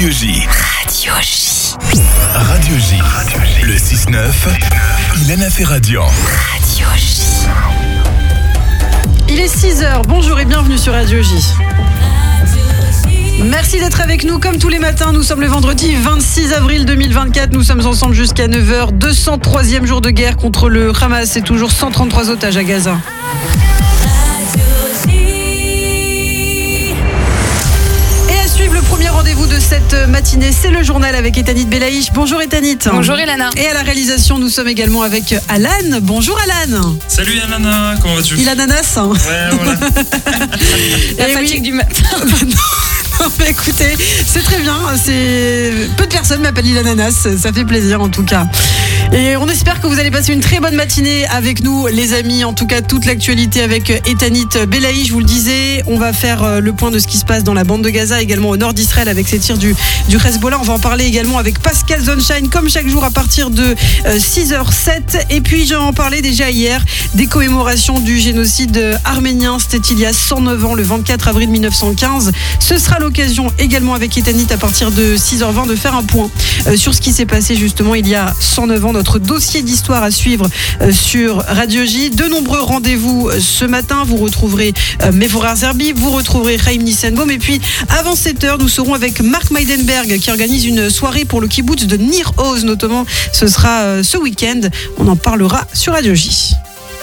Radio J. Radio J. Radio J. Le 6-9, Ilana Ferradian. Radio J. Il est 6h, bonjour et bienvenue sur Radio J. Merci d'être avec nous comme tous les matins. Nous sommes le vendredi 26 avril 2024. Nous sommes ensemble jusqu'à 9h. 203e jour de guerre contre le Hamas et toujours 133 otages à Gaza. Premier rendez-vous de cette matinée, c'est le journal avec Etanit Belaïch. Bonjour Etanit. Bonjour Ilana. Et à la réalisation, nous sommes également avec Alan. Bonjour Alan. Salut Ilana, comment vas-tu? Il ananas. Ouais, voilà. La fatigue du matin. Non, mais écoutez, c'est très bien. Peu de personnes m'appellent l'ananas. Ça fait plaisir en tout cas. Et on espère que vous allez passer une très bonne matinée avec nous, les amis. En tout cas, toute l'actualité avec Etanit Belaïch. Je vous le disais, on va faire le point de ce qui se passe dans la bande de Gaza, également au nord d'Israël avec ces tirs du Hezbollah. On va en parler également avec Pascal Zonshine, comme chaque jour à partir de 6h07. Et puis, j'en parlais déjà hier, des commémorations du génocide arménien. C'était il y a 109 ans, le 24 avril 1915. Ce sera l'occasion également avec Etanit à partir de 6h20 de faire un point sur ce qui s'est passé justement il y a 109 ans. Notre dossier d'histoire à suivre sur Radio J. De nombreux rendez-vous ce matin. Vous retrouverez Mevorah Zerbi, vous retrouverez Chaim Nissenbaum. Et puis avant 7h, nous serons avec Marc Meidenberg qui organise une soirée pour le kibbutz de Nir Oz notamment. Ce sera ce week-end. On en parlera sur Radio J.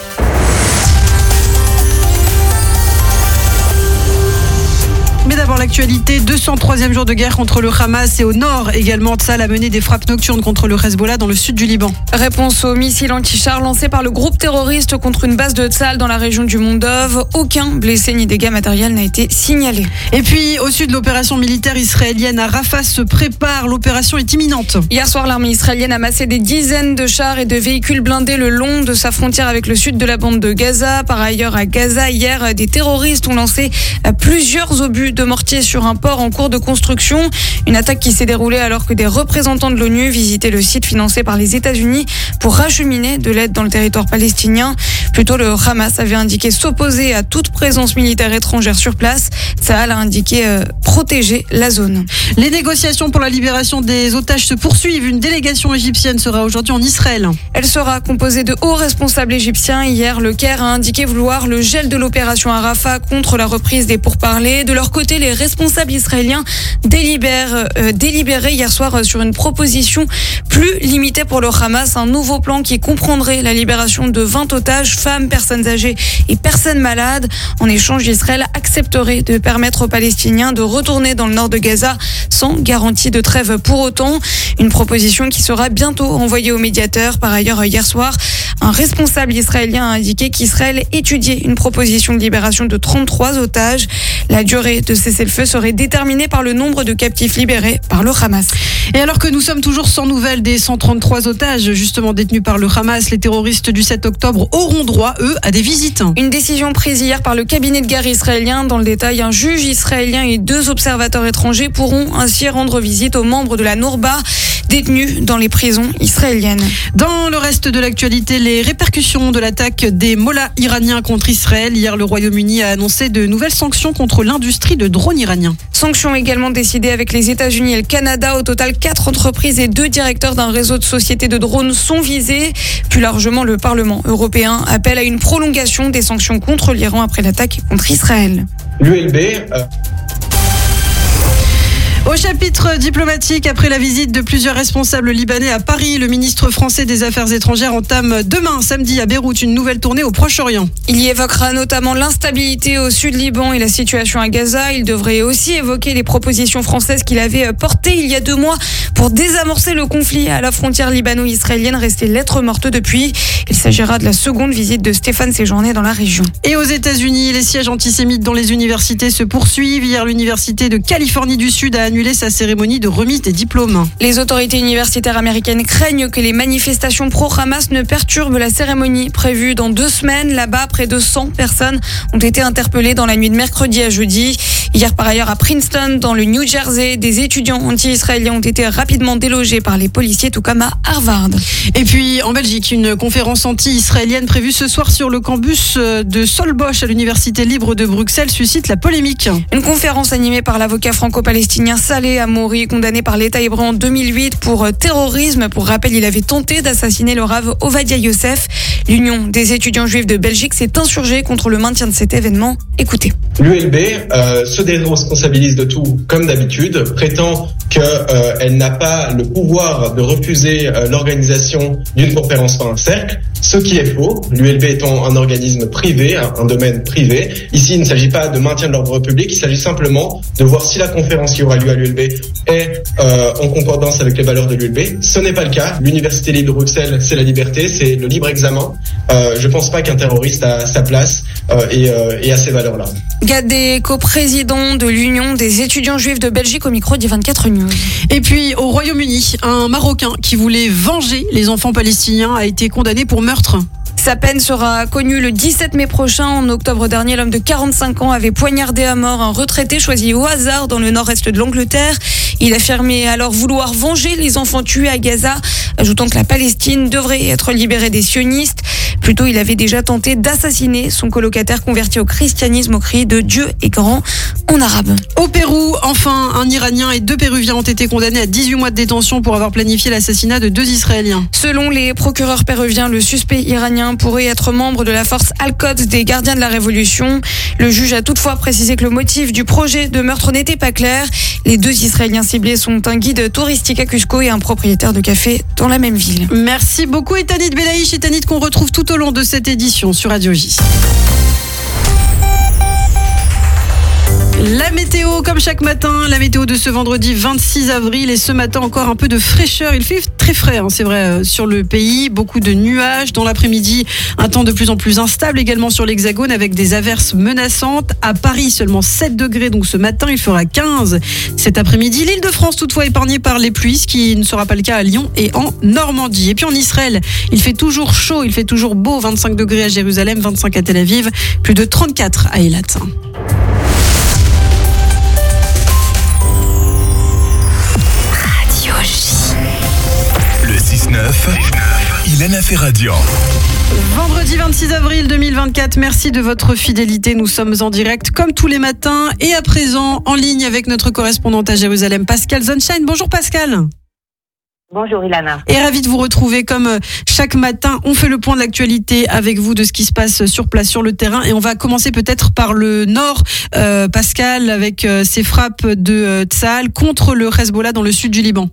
Mais d'abord l'actualité, 203e jour de guerre contre le Hamas et au nord également. Tzahal a mené des frappes nocturnes contre le Hezbollah dans le sud du Liban. Réponse au missile anti-char lancé par le groupe terroriste contre une base de Tzahal dans la région du Mont Dov. Aucun blessé ni dégâts matériels n'a été signalé. Et puis au sud, l'opération militaire israélienne à Rafah se prépare. L'opération est imminente. Hier soir, l'armée israélienne a massé des dizaines de chars et de véhicules blindés le long de sa frontière avec le sud de la bande de Gaza. Par ailleurs, à Gaza, hier, des terroristes ont lancé plusieurs obus de mortier sur un port en cours de construction. Une attaque qui s'est déroulée alors que des représentants de l'ONU visitaient le site financé par les États-Unis pour acheminer de l'aide dans le territoire palestinien. Plus tôt, le Hamas avait indiqué s'opposer à toute présence militaire étrangère sur place. Tzahal a indiqué protéger la zone. Les négociations pour la libération des otages se poursuivent. Une délégation égyptienne sera aujourd'hui en Israël. Elle sera composée de hauts responsables égyptiens. Hier, le Caire a indiqué vouloir le gel de l'opération à Rafah contre la reprise des pourparlers. De leur côté, les responsables israéliens délibéraient hier soir sur une proposition plus limitée pour le Hamas, un nouveau plan qui comprendrait la libération de 20 otages, femmes, personnes âgées et personnes malades. En échange, Israël accepterait de permettre aux Palestiniens de retourner dans le nord de Gaza sans garantie de trêve pour autant. Une proposition qui sera bientôt envoyée au médiateur. Par ailleurs, hier soir, un responsable israélien a indiqué qu'Israël étudiait une proposition de libération de 33 otages. La durée de cessez-le-feu serait déterminée par le nombre de captifs libérés par le Hamas. Et alors que nous sommes toujours sans nouvelles des 133 otages justement détenus par le Hamas, les terroristes du 7 octobre auront droit, eux, à des visites. Une décision prise hier par le cabinet de guerre israélien. Dans le détail, un juge israélien et 2 observateurs étrangers pourront ainsi rendre visite aux membres de la Nourba détenus dans les prisons israéliennes. Dans le reste de l'actualité, les répercussions de l'attaque des mollahs iraniens contre Israël. Hier, le Royaume-Uni a annoncé de nouvelles sanctions contre l'industrie de drones iraniens. Sanctions également décidées avec les États-Unis et le Canada. Au total, 4 entreprises et 2 directeurs d'un réseau de sociétés de drones sont visés. Plus largement, le Parlement européen appelle à une prolongation des sanctions contre l'Iran après l'attaque contre Israël. L'ULB Au chapitre diplomatique, après la visite de plusieurs responsables libanais à Paris, le ministre français des Affaires étrangères entame demain, samedi, à Beyrouth, une nouvelle tournée au Proche-Orient. Il y évoquera notamment l'instabilité au sud Liban et la situation à Gaza. Il devrait aussi évoquer les propositions françaises qu'il avait portées il y a 2 mois pour désamorcer le conflit à la frontière libano-israélienne, restée lettre morte depuis. Il s'agira de la seconde visite de Stéphane Séjourné dans la région. Et aux États-Unis, les sièges antisémites dans les universités se poursuivent. Hier, l'université de Californie du Sud a annulé sa cérémonie de remise des diplômes. Les autorités universitaires américaines craignent que les manifestations pro-Hamas ne perturbent la cérémonie prévue dans 2 semaines. Là-bas, près de 100 personnes ont été interpellées dans la nuit de mercredi à jeudi. Hier, par ailleurs, à Princeton, dans le New Jersey, des étudiants anti-israéliens ont été rapidement délogés par les policiers, tout comme à Harvard. Et puis en Belgique, une conférence anti-israélienne prévue ce soir sur le campus de Solbosch à l'Université libre de Bruxelles suscite la polémique. Une conférence animée par l'avocat franco-palestinien Saleh Amouri, condamné par l'État hébreu en 2008 pour terrorisme. Pour rappel, il avait tenté d'assassiner le Rav Ovadia Yosef. L'Union des étudiants juifs de Belgique s'est insurgée contre le maintien de cet événement. Écoutez. L'ULB se déresponsabilise de tout, comme d'habitude, prétend qu'elle n'a pas le pouvoir de refuser l'organisation d'une conférence par un cercle, ce qui est faux. L'ULB étant un organisme privé, un domaine privé. Ici, il ne s'agit pas de maintien de l'ordre public, il s'agit simplement de voir si la conférence qui aura lieu à l'ULB est en concordance avec les valeurs de l'ULB. Ce n'est pas le cas. L'Université libre de Bruxelles, c'est la liberté, c'est le libre examen. Je ne pense pas qu'un terroriste a sa place et a ces valeurs-là. Gadé, coprésident de l'Union des étudiants juifs de Belgique au micro d'I24 News. Et puis au Royaume-Uni, un Marocain qui voulait venger les enfants palestiniens a été condamné pour meurtre. Sa peine sera connue le 17 mai prochain. En octobre dernier, l'homme de 45 ans avait poignardé à mort un retraité choisi au hasard dans le nord-est de l'Angleterre. Il affirmait alors vouloir venger les enfants tués à Gaza, ajoutant que la Palestine devrait être libérée des sionistes. Plus tôt, il avait déjà tenté d'assassiner son colocataire converti au christianisme au cri de Dieu est grand en arabe. Au Pérou, enfin, un Iranien et 2 Péruviens ont été condamnés à 18 mois de détention pour avoir planifié l'assassinat de 2 Israéliens. Selon les procureurs péruviens, le suspect iranien pourrait être membre de la force Al-Quds des gardiens de la Révolution. Le juge a toutefois précisé que le motif du projet de meurtre n'était pas clair. Les 2 Israéliens ciblés sont un guide touristique à Cusco et un propriétaire de café dans la même ville. Merci beaucoup Etanit Belaïch, Etanit qu'on retrouve tout au long de cette édition sur Radio J. La météo, comme chaque matin, la météo de ce vendredi 26 avril et ce matin encore un peu de fraîcheur. Il fait très frais, c'est vrai, sur le pays. Beaucoup de nuages. Dans l'après-midi, un temps de plus en plus instable également sur l'Hexagone avec des averses menaçantes. À Paris, seulement 7 degrés. Donc ce matin, il fera 15 cet après-midi. L'Île-de-France, toutefois, épargnée par les pluies, ce qui ne sera pas le cas à Lyon et en Normandie. Et puis en Israël, il fait toujours chaud, il fait toujours beau. 25 degrés à Jérusalem, 25 à Tel Aviv, plus de 34 à Eilat. Le 6-9, Ilana Ferradian. Vendredi 26 avril 2024, merci de votre fidélité. Nous sommes en direct comme tous les matins et à présent en ligne avec notre correspondante à Jérusalem, Pascal Zonshine. Bonjour Pascal. Bonjour Ilana. Et ravi de vous retrouver comme chaque matin. On fait le point de l'actualité avec vous de ce qui se passe sur place, sur le terrain. Et on va commencer peut-être par le nord, Pascal, avec ces frappes de Tsahal contre le Hezbollah dans le sud du Liban.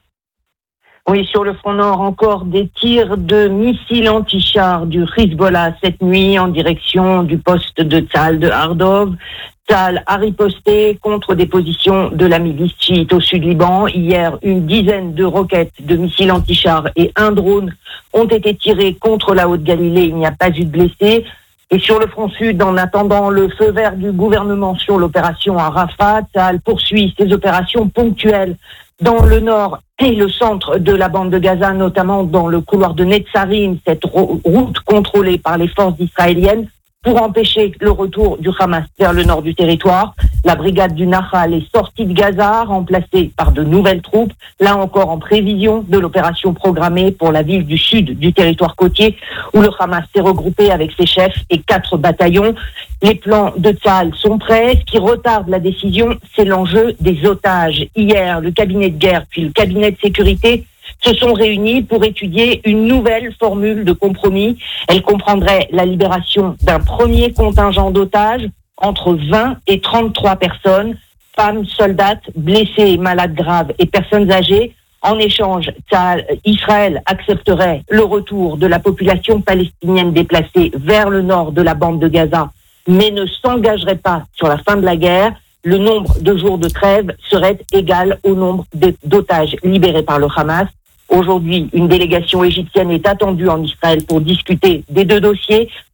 Oui, sur le front nord, encore des tirs de missiles anti-chars du Hezbollah cette nuit en direction du poste de Tsahal de Hardov. Tsahal a riposté contre des positions de la milice chiite au sud Liban. Hier, une dizaine de roquettes de missiles anti-chars et un drone ont été tirés contre la Haute-Galilée. Il n'y a pas eu de blessés. Et sur le front sud, en attendant le feu vert du gouvernement sur l'opération à Rafah, Tsahal poursuit ses opérations ponctuelles dans le nord et le centre de la bande de Gaza, notamment dans le couloir de Netzarim, cette route contrôlée par les forces israéliennes, pour empêcher le retour du Hamas vers le nord du territoire. La brigade du Nahal est sortie de Gaza, remplacée par de nouvelles troupes, là encore en prévision de l'opération programmée pour la ville du sud du territoire côtier, où le Hamas s'est regroupé avec ses chefs et 4 bataillons. Les plans de Tsahal sont prêts. Ce qui retarde la décision, c'est l'enjeu des otages. Hier, le cabinet de guerre puis le cabinet de sécurité se sont réunis pour étudier une nouvelle formule de compromis. Elle comprendrait la libération d'un premier contingent d'otages, entre 20 et 33 personnes, femmes, soldats, blessés, malades graves et personnes âgées. En échange, Israël accepterait le retour de la population palestinienne déplacée vers le nord de la bande de Gaza, mais ne s'engagerait pas sur la fin de la guerre. Le nombre de jours de trêve serait égal au nombre d'otages libérés par le Hamas. Aujourd'hui, une délégation égyptienne est attendue en Israël pour discuter des 2 dossiers.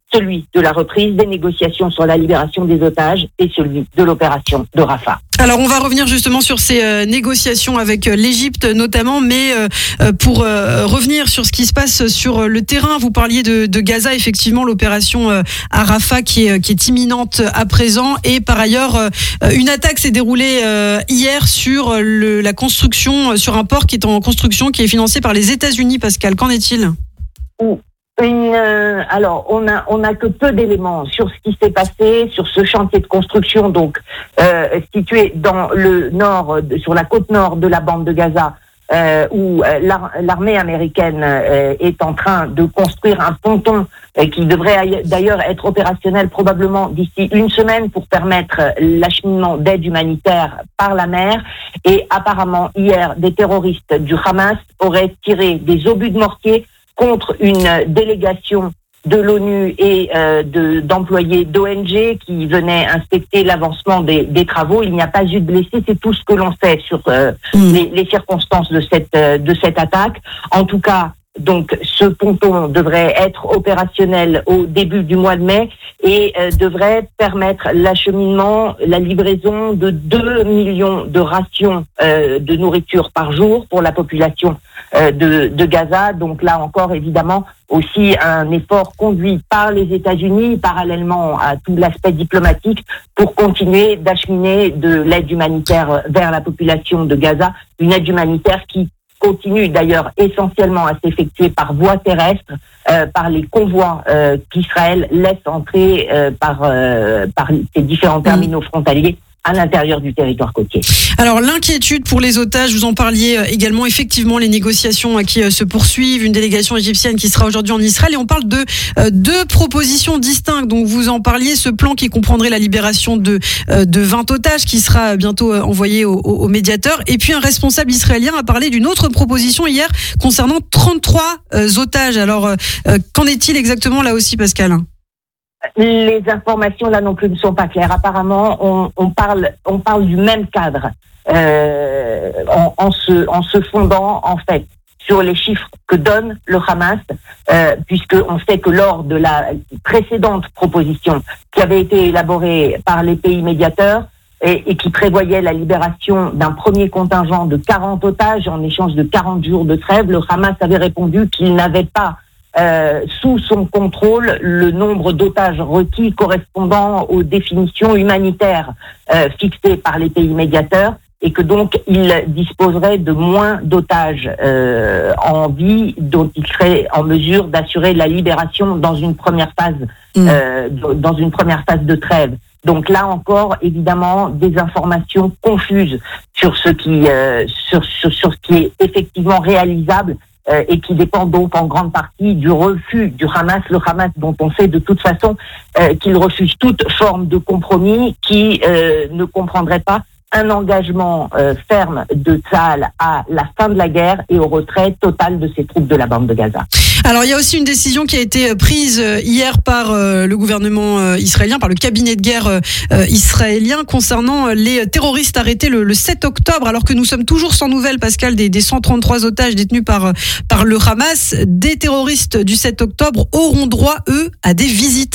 celui de la reprise des négociations sur la libération des otages et celui de l'opération de Rafah. Alors on va revenir justement sur ces négociations avec l'Égypte notamment, mais pour revenir sur ce qui se passe sur le terrain, vous parliez de Gaza, effectivement l'opération à Rafah qui est imminente à présent, et par ailleurs une attaque s'est déroulée hier sur la construction, sur un port qui est en construction, qui est financé par les États-Unis. Pascal, qu'en est-il ? Alors, on a que peu d'éléments sur ce qui s'est passé sur ce chantier de construction, donc situé dans le nord, sur la côte nord de la bande de Gaza, où l'armée américaine est en train de construire un ponton qui devrait d'ailleurs être opérationnel probablement d'ici une semaine pour permettre l'acheminement d'aide humanitaire par la mer. Et apparemment, hier, des terroristes du Hamas auraient tiré des obus de mortier contre une délégation de l'ONU et d'employés d'ONG qui venaient inspecter l'avancement des travaux. Il n'y a pas eu de blessés, c'est tout ce que l'on sait sur les circonstances de cette attaque. En tout cas, donc, ce ponton devrait être opérationnel au début du mois de mai et devrait permettre l'acheminement, la livraison de 2 millions de rations de nourriture par jour pour la population de Gaza. Donc là encore, évidemment, aussi un effort conduit par les États-Unis, parallèlement à tout l'aspect diplomatique, pour continuer d'acheminer de l'aide humanitaire vers la population de Gaza, une aide humanitaire qui continue d'ailleurs essentiellement à s'effectuer par voie terrestre, par les convois qu'Israël laisse entrer par ces différents terminaux frontaliers à l'intérieur du territoire côtier. Alors l'inquiétude pour les otages, vous en parliez également, effectivement les négociations qui se poursuivent, une délégation égyptienne qui sera aujourd'hui en Israël, et on parle de deux propositions distinctes. Donc vous en parliez, ce plan qui comprendrait la libération de 20 otages qui sera bientôt envoyé au médiateur, et puis un responsable israélien a parlé d'une autre proposition hier concernant 33 otages. Alors qu'en est-il exactement là aussi, Pascal ? Les informations là non plus ne sont pas claires. Apparemment, on parle du même cadre en se fondant en fait sur les chiffres que donne le Hamas, puisqu'on sait que lors de la précédente proposition qui avait été élaborée par les pays médiateurs et qui prévoyait la libération d'un premier contingent de 40 otages en échange de 40 jours de trêve, le Hamas avait répondu qu'il n'avait pas sous son contrôle le nombre d'otages requis correspondant aux définitions humanitaires fixées par les pays médiateurs, et que donc il disposerait de moins d'otages en vie dont il serait en mesure d'assurer la libération dans une première phase de trêve. Donc là encore, évidemment, des informations confuses sur ce qui est effectivement réalisable et qui dépend donc en grande partie du refus du Hamas, le Hamas dont on sait de toute façon qu'il refuse toute forme de compromis, qui ne comprendrait pas un engagement ferme de Tsahal à la fin de la guerre et au retrait total de ses troupes de la bande de Gaza. Alors il y a aussi une décision qui a été prise hier par le gouvernement israélien, par le cabinet de guerre israélien, concernant les terroristes arrêtés le 7 octobre, alors que nous sommes toujours sans nouvelles, Pascal, des 133 otages détenus par le Hamas. Des terroristes du 7 octobre auront droit, eux, à des visites.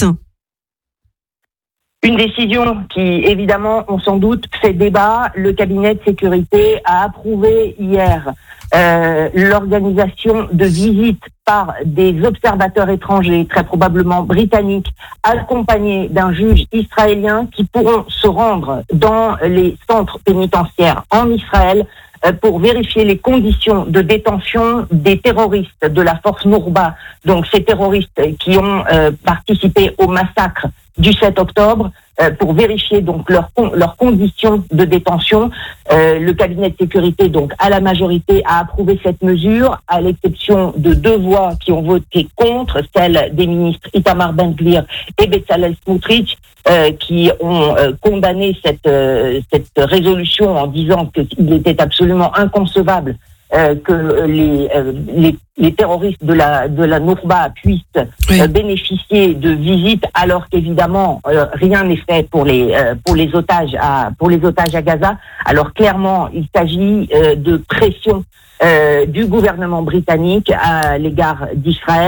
Une décision qui, évidemment, on s'en doute, fait débat. Le cabinet de sécurité a approuvé hier l'organisation de visites par des observateurs étrangers, très probablement britanniques, accompagnés d'un juge israélien, qui pourront se rendre dans les centres pénitentiaires en Israël pour vérifier les conditions de détention des terroristes de la force Nourba, donc ces terroristes qui ont participé au massacre du 7 octobre, pour vérifier donc leurs conditions de détention. Le cabinet de sécurité, donc à la majorité, a approuvé cette mesure, à l'exception de 2 voix qui ont voté contre, celle des ministres Itamar Ben-Gvir et Bezalel Smotrich, qui ont condamné cette résolution en disant qu'il était absolument inconcevable que les terroristes de la Nourba puissent bénéficier de visites, alors qu'évidemment rien n'est fait pour les otages à Gaza. Alors clairement, il s'agit de pression du gouvernement britannique à l'égard d'Israël,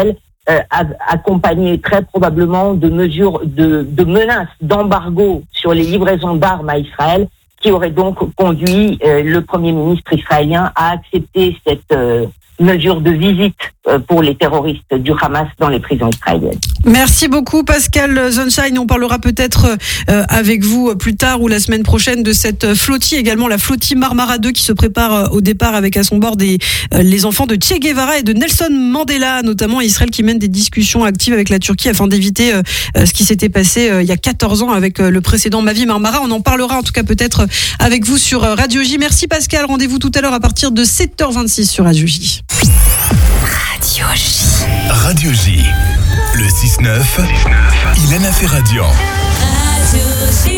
accompagné très probablement de mesures de menaces, d'embargo sur les livraisons d'armes à Israël, qui aurait donc conduit le Premier ministre israélien à accepter cette mesure de visite pour les terroristes du Hamas dans les prisons israéliennes. Merci beaucoup Pascal Sunshine. On parlera peut-être avec vous plus tard ou la semaine prochaine de cette flottille, également la flottille Marmara 2 qui se prépare au départ avec à son bord les enfants de Che Guevara et de Nelson Mandela, notamment Israël qui mène des discussions actives avec la Turquie afin d'éviter ce qui s'était passé il y a 14 ans avec le précédent Mavi Marmara. On en parlera en tout cas peut-être avec vous sur Radio J. Merci Pascal. Rendez-vous tout à l'heure à partir de 7h26 sur Radio J. Radio J. Radio J. Le 6-9, Ilana Ferradian. Radio J.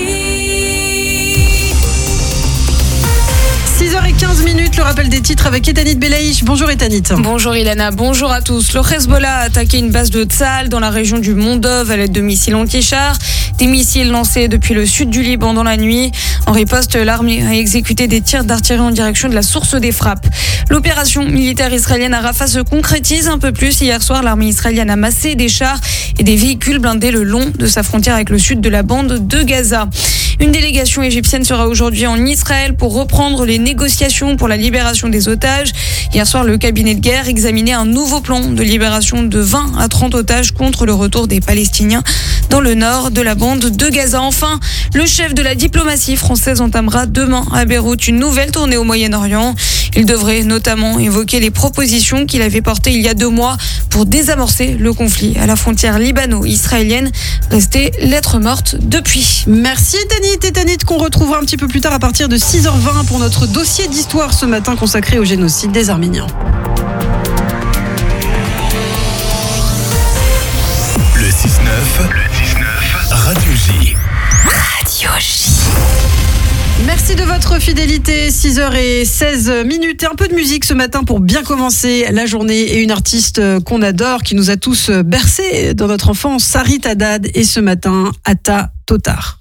6h15, le rappel des titres avec Etanit Belaïch. Bonjour Etanit. Bonjour Ilana, bonjour à tous. Le Hezbollah a attaqué une base de Tzahal dans la région du Mont Dov à l'aide de missiles anti-chars. Des missiles lancés depuis le sud du Liban dans la nuit. En riposte, l'armée a exécuté des tirs d'artillerie en direction de la source des frappes. L'opération militaire israélienne à Rafah se concrétise un peu plus. Hier soir, l'armée israélienne a massé des chars et des véhicules blindés le long de sa frontière avec le sud de la bande de Gaza. Une délégation égyptienne sera aujourd'hui en Israël pour reprendre les négociations pour la libération des otages. Hier soir, le cabinet de guerre examinait un nouveau plan de libération de 20 à 30 otages contre le retour des Palestiniens dans le nord de la bande de Gaza. Enfin, le chef de la diplomatie française entamera demain à Beyrouth une nouvelle tournée au Moyen-Orient. Il devrait notamment évoquer les propositions qu'il avait portées il y a 2 mois pour désamorcer le conflit à la frontière libano-israélienne, restée lettre morte depuis. Merci Etanit qu'on retrouvera un petit peu plus tard à partir de 6h20 pour notre dossier d'histoire ce matin consacré au génocide des Arméniens. Le 6-9, Radio J. Radio J. Merci de votre fidélité, 6h16, et un peu de musique ce matin pour bien commencer la journée et une artiste qu'on adore, qui nous a tous bercés dans notre enfance, Sarit Haddad, et ce matin, Ata Totar.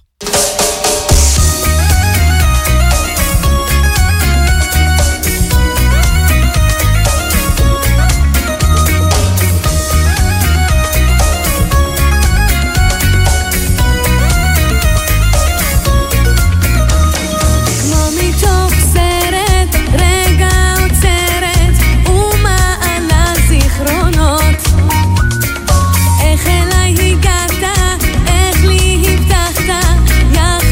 איך אליי הגעת, איך לי הבטחת,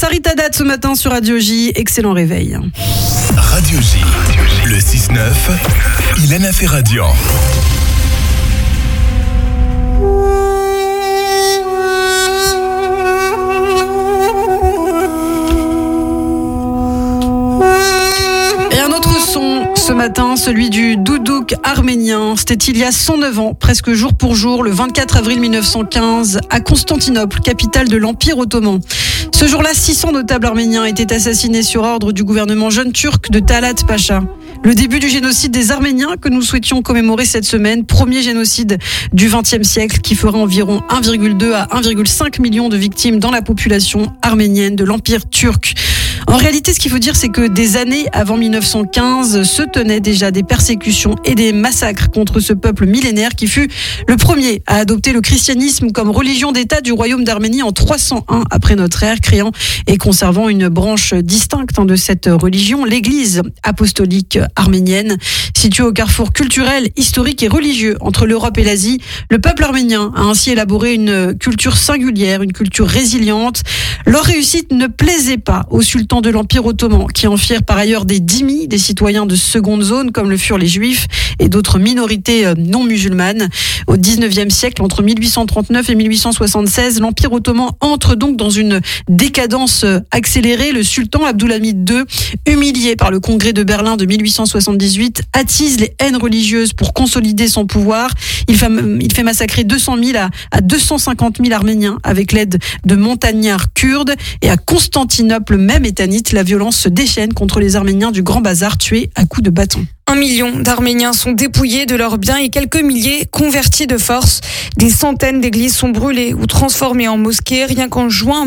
Farid Haddad ce matin sur Radio J. Excellent réveil. Radio J, le 6-9, Ilana Ferradian. Et un autre son ce matin, celui du doudouk arménien. C'était il y a 109 ans, presque jour pour jour, le 24 avril 1915, à Constantinople, capitale de l'Empire ottoman. Ce jour-là, 600 notables arméniens étaient assassinés sur ordre du gouvernement jeune turc de Talat Pacha. Le début du génocide des Arméniens que nous souhaitions commémorer cette semaine, premier génocide du XXe siècle qui fera environ 1,2 à 1,5 million de victimes dans la population arménienne de l'Empire turc. En réalité, ce qu'il faut dire, c'est que des années avant 1915 se tenaient déjà des persécutions et des massacres contre ce peuple millénaire qui fut le premier à adopter le christianisme comme religion d'État du royaume d'Arménie en 301 après notre ère, créant et conservant une branche distincte de cette religion, l'Église apostolique arménienne. Située au carrefour culturel, historique et religieux entre l'Europe et l'Asie, le peuple arménien a ainsi élaboré une culture singulière, une culture résiliente. Leur réussite ne plaisait pas aux sultans de l'Empire ottoman, qui en firent par ailleurs des dhimmis, des citoyens de seconde zone, comme le furent les juifs et d'autres minorités non musulmanes. Au 19e siècle, entre 1839 et 1876, l'Empire ottoman entre donc dans une décadence accélérée. Le sultan Abdulhamid II, humilié par le congrès de Berlin de 1878, attise les haines religieuses pour consolider son pouvoir. Il fait massacrer 200 000 à 250 000 Arméniens avec l'aide de montagnards kurdes. Et à Constantinople, même étanite, la violence se déchaîne contre les Arméniens du Grand Bazar tués à coups de bâton. 1 million d'Arméniens sont dépouillés de leurs biens et quelques milliers convertis de force. Des centaines d'églises sont brûlées ou transformées en mosquées. Rien qu'en juin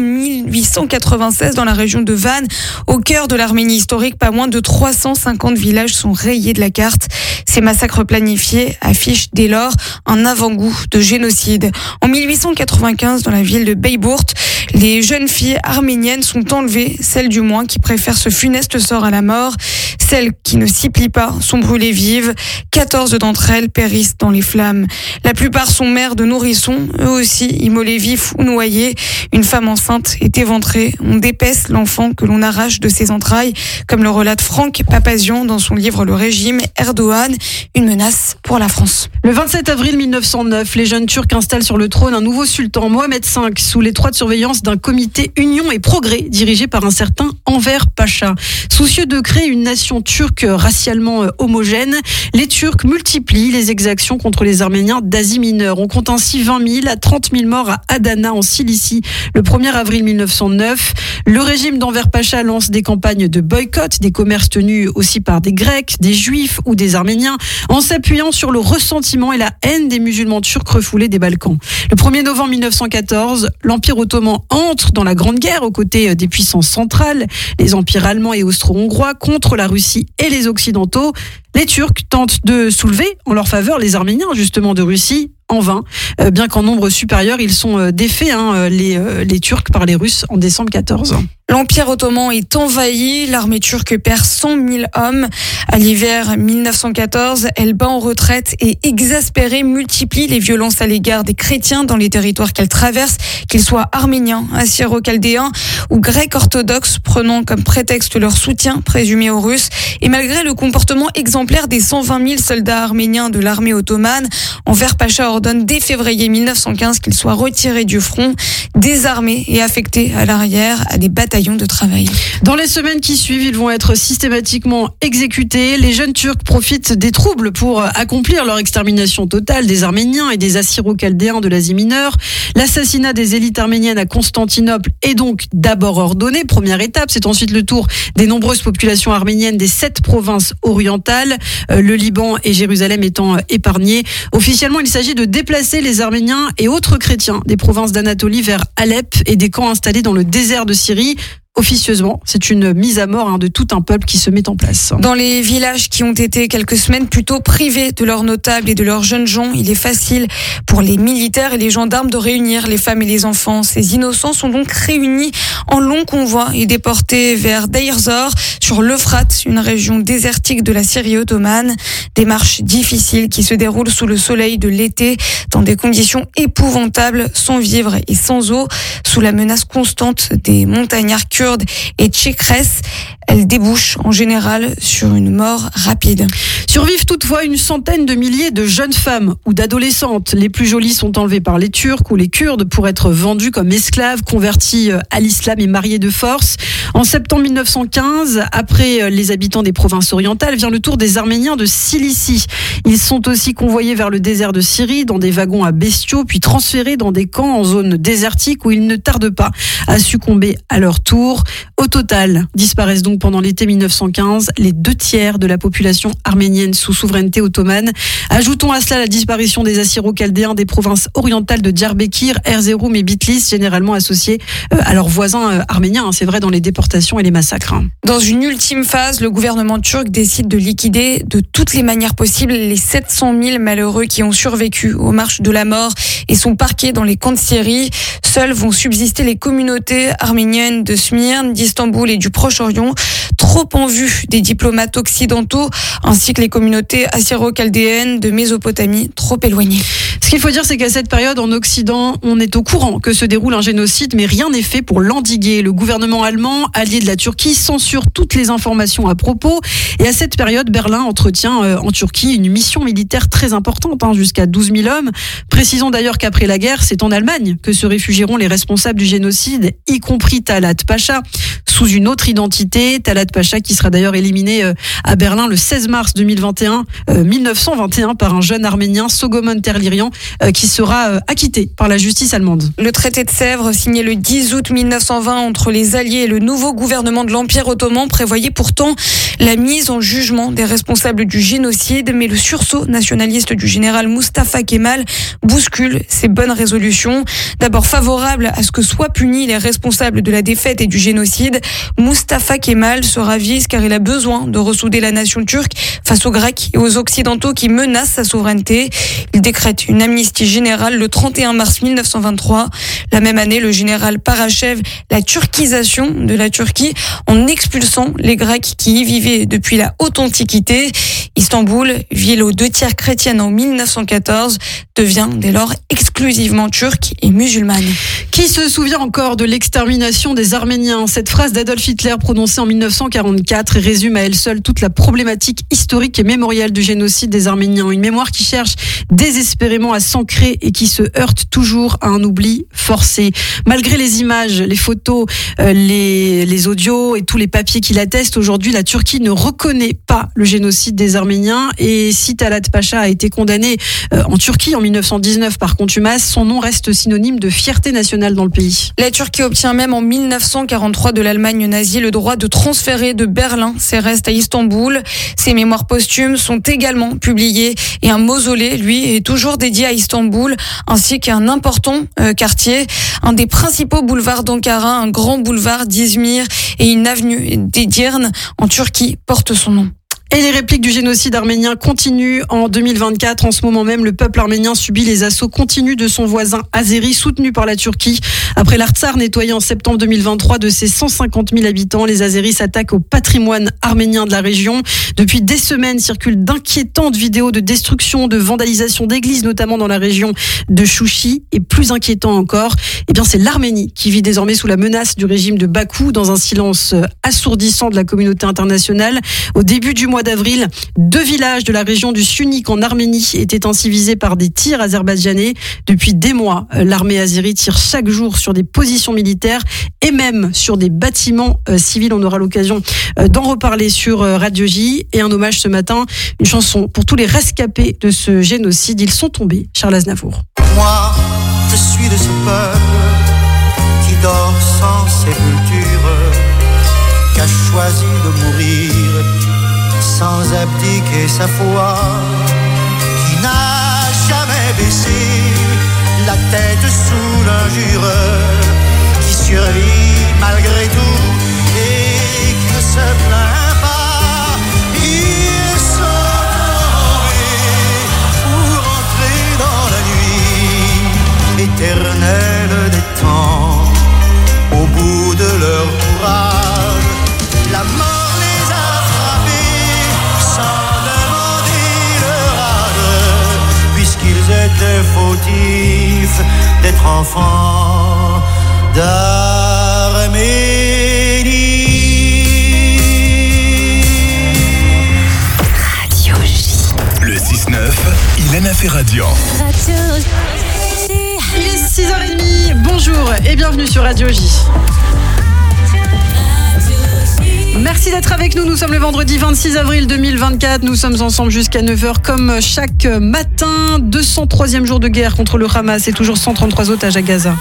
1896, dans la région de Van, au cœur de l'Arménie historique, pas moins de 350 villages sont rayés de la carte. Ces massacres planifiés affichent dès lors un avant-goût de génocide. En 1895, dans la ville de Bayburt, les jeunes filles arméniennes sont enlevées, celles du moins qui préfèrent ce funeste sort à la mort. Celles qui ne s'y plient pas sont brûlées vives. 14 d'entre elles périssent dans les flammes. La plupart sont mères de nourrissons, eux aussi immolés vifs ou noyés. Une femme enceinte est éventrée. On dépaisse l'enfant que l'on arrache de ses entrailles, comme le relate Franck Papazian dans son livre Le Régime, Erdogan, une menace pour la France. Le 27 avril 1909, les jeunes Turcs installent sur le trône un nouveau sultan, Mohamed V, sous l'étroite surveillance d'un comité Union et Progrès dirigé par un certain Enver Pacha. Soucieux de créer une nation turque racialement homogène, les Turcs multiplient les exactions contre les Arméniens d'Asie mineure. On compte ainsi 20 000 à 30 000 morts à Adana en Cilicie le 1er avril 1909. Le régime d'Enver Pacha lance des campagnes de boycott des commerces tenus aussi par des Grecs, des Juifs ou des Arméniens, en s'appuyant sur le ressentiment et la haine des musulmans turcs refoulés des Balkans. Le 1er novembre 1914, l'Empire ottoman entre dans la Grande Guerre aux côtés des puissances centrales, les empires allemands et austro-hongrois contre la Russie et les Occidentaux. Les Turcs tentent de soulever en leur faveur les Arméniens justement de Russie, en vain, bien qu'en nombre supérieur, ils sont défaits, les Turcs, par les Russes en décembre 14. L'Empire ottoman est envahi, l'armée turque perd 100 000 hommes. À l'hiver 1914, elle bat en retraite et exaspérée multiplie les violences à l'égard des chrétiens dans les territoires qu'elle traverse, qu'ils soient arméniens, assyro-chaldéens ou grecs orthodoxes, prenant comme prétexte leur soutien présumé aux Russes. Et malgré le comportement exemplaire des 120 000 soldats arméniens de l'armée ottomane, Enver Pacha ordonne dès février 1915 qu'ils soient retirés du front, désarmés et affectés à l'arrière à des bataillons de travail. Dans les semaines qui suivent, ils vont être systématiquement exécutés. Les jeunes Turcs profitent des troubles pour accomplir leur extermination totale des Arméniens et des Assyro-Chaldéens de l'Asie mineure. L'assassinat des élites arméniennes à Constantinople est donc d'abord ordonné. Première étape, c'est ensuite le tour des nombreuses populations arméniennes des 7 provinces orientales, le Liban et Jérusalem étant épargnés. Officiellement, il s'agit de déplacer les Arméniens et autres chrétiens des provinces d'Anatolie vers Alep et des camps installés dans le désert de Syrie. Officieusement, c'est une mise à mort de tout un peuple qui se met en place. Dans les villages qui ont été quelques semaines plutôt privés de leurs notables et de leurs jeunes gens, il est facile pour les militaires et les gendarmes de réunir les femmes et les enfants. Ces innocents sont donc réunis en long convoi et déportés vers Deir Zor, sur l'Euphrate, une région désertique de la Syrie ottomane. Des marches difficiles qui se déroulent sous le soleil de l'été, dans des conditions épouvantables, sans vivres et sans eau, sous la menace constante des montagnards kurdes kurde et Tchekres. Elle débouche en général sur une mort rapide. Survivent toutefois une centaine de milliers de jeunes femmes ou d'adolescentes. Les plus jolies sont enlevées par les Turcs ou les Kurdes pour être vendues comme esclaves, converties à l'islam et mariées de force. En septembre 1915, après les habitants des provinces orientales, vient le tour des Arméniens de Cilicie. Ils sont aussi convoyés vers le désert de Syrie dans des wagons à bestiaux, puis transférés dans des camps en zone désertique où ils ne tardent pas à succomber à leur tour. Au total, disparaissent donc pendant l'été 1915 les 2/3 de la population arménienne sous souveraineté ottomane. Ajoutons à cela la disparition des Assyro-Chaldéens des provinces orientales de Diyarbakir, Erzurum et Bitlis, généralement associés à leurs voisins arméniens. C'est vrai dans les déportations et les massacres. Dans une ultime phase, le gouvernement turc décide de liquider de toutes les manières possibles les 700 000 malheureux qui ont survécu aux marches de la mort et sont parqués dans les camps de Syrie. Seules vont subsister les communautés arméniennes de Smyrne, d'Istanbul et du Proche-Orient, trop en vue des diplomates occidentaux, ainsi que les communautés assyro-chaldéennes de Mésopotamie, trop éloignées. Ce qu'il faut dire, c'est qu'à cette période, en Occident, on est au courant que se déroule un génocide, mais rien n'est fait pour l'endiguer. Le gouvernement allemand, allié de la Turquie, censure toutes les informations à propos. Et à cette période, Berlin entretient en Turquie une mission militaire très importante, jusqu'à 12 000 hommes. Précisons d'ailleurs qu'après la guerre, c'est en Allemagne que se réfugieront les responsables du génocide, y compris Talat Pacha, sous une autre identité. Talat Pacha qui sera d'ailleurs éliminé à Berlin le 16 mars 1921 par un jeune arménien, Sogomon Terlirian, qui sera acquitté par la justice allemande. Le traité de Sèvres, signé le 10 août 1920 entre les Alliés et le nouveau gouvernement de l'Empire ottoman, prévoyait pourtant la mise en jugement des responsables du génocide, mais le sursaut nationaliste du général Mustafa Kemal bouscule ces bonnes résolutions. D'abord favorable à ce que soient punis les responsables de la défaite et du génocide, Mustafa Kemal se ravise car il a besoin de ressouder la nation turque face aux Grecs et aux Occidentaux qui menacent sa souveraineté. Il décrète une amnistie générale le 31 mars 1923. La même année, le général parachève la turquisation de la Turquie en expulsant les Grecs qui y vivaient depuis la haute antiquité. Istanbul, ville aux 2/3 chrétienne en 1914, devient dès lors exclusivement turque et musulmane. Qui se souvient encore de l'extermination des Arméniens ? Cette phrase d'Adolf Hitler prononcée en 1944 résume à elle seule toute la problématique historique et mémorielle du génocide des Arméniens. Une mémoire qui cherche désespérément à s'ancrer et qui se heurte toujours à un oubli forcé. Malgré les images, les photos, les audios et tous les papiers qui l'attestent, aujourd'hui la Turquie ne reconnaît pas le génocide des Arméniens. Et si Talat Pacha a été condamné en Turquie en 1919 par contumace, son nom reste synonyme de fierté nationale dans le pays. La Turquie obtient même en 1943 de l'Allemagne nazie le droit de transférer de Berlin ses restes à Istanbul. Ses mémoires posthumes sont également publiées et un mausolée, lui, est toujours dédié à Istanbul, ainsi qu'un important quartier, un des principaux boulevards d'Ankara, un grand boulevard d'Izmir et une avenue d'Edirne en Turquie portent son nom. Et les répliques du génocide arménien continuent en 2024. En ce moment même, le peuple arménien subit les assauts continus de son voisin azéri, soutenu par la Turquie. Après l'Artsar nettoyé en septembre 2023 de ses 150 000 habitants, les Azéris s'attaquent au patrimoine arménien de la région. Depuis des semaines, circulent d'inquiétantes vidéos de destruction, de vandalisation d'églises, notamment dans la région de Chouchi. Et plus inquiétant encore, c'est l'Arménie qui vit désormais sous la menace du régime de Bakou, dans un silence assourdissant de la communauté internationale. Au début du mois d'avril, 2 villages de la région du Syunik en Arménie étaient ainsi visés par des tirs azerbaïdjanais. Depuis des mois, l'armée azérie tire chaque jour sur des positions militaires et même sur des bâtiments civils. On aura l'occasion d'en reparler sur Radio J. Et un hommage ce matin, une chanson pour tous les rescapés de ce génocide. Ils sont tombés. Charles Aznavour. Moi, je suis de ce peuple qui dort sans sépulture, qui a choisi de mourir sans abdiquer sa foi, qui n'a jamais baissé la tête sous l'injure, qui survit malgré tout et qui ne se plaint pas. Ils sont tombés pour entrer dans la nuit éternelle des temps, au bout de leur courage. La mort les a frappés sans demander leur âge, puisqu'ils étaient fautifs d'être enfants d'Arménie. bonjour et bienvenue sur Radio J. Merci d'être avec nous. Nous sommes le vendredi 26 avril 2024. Nous sommes ensemble jusqu'à 9h comme chaque matin. 203e jour de guerre contre le Hamas et toujours 133 otages à Gaza.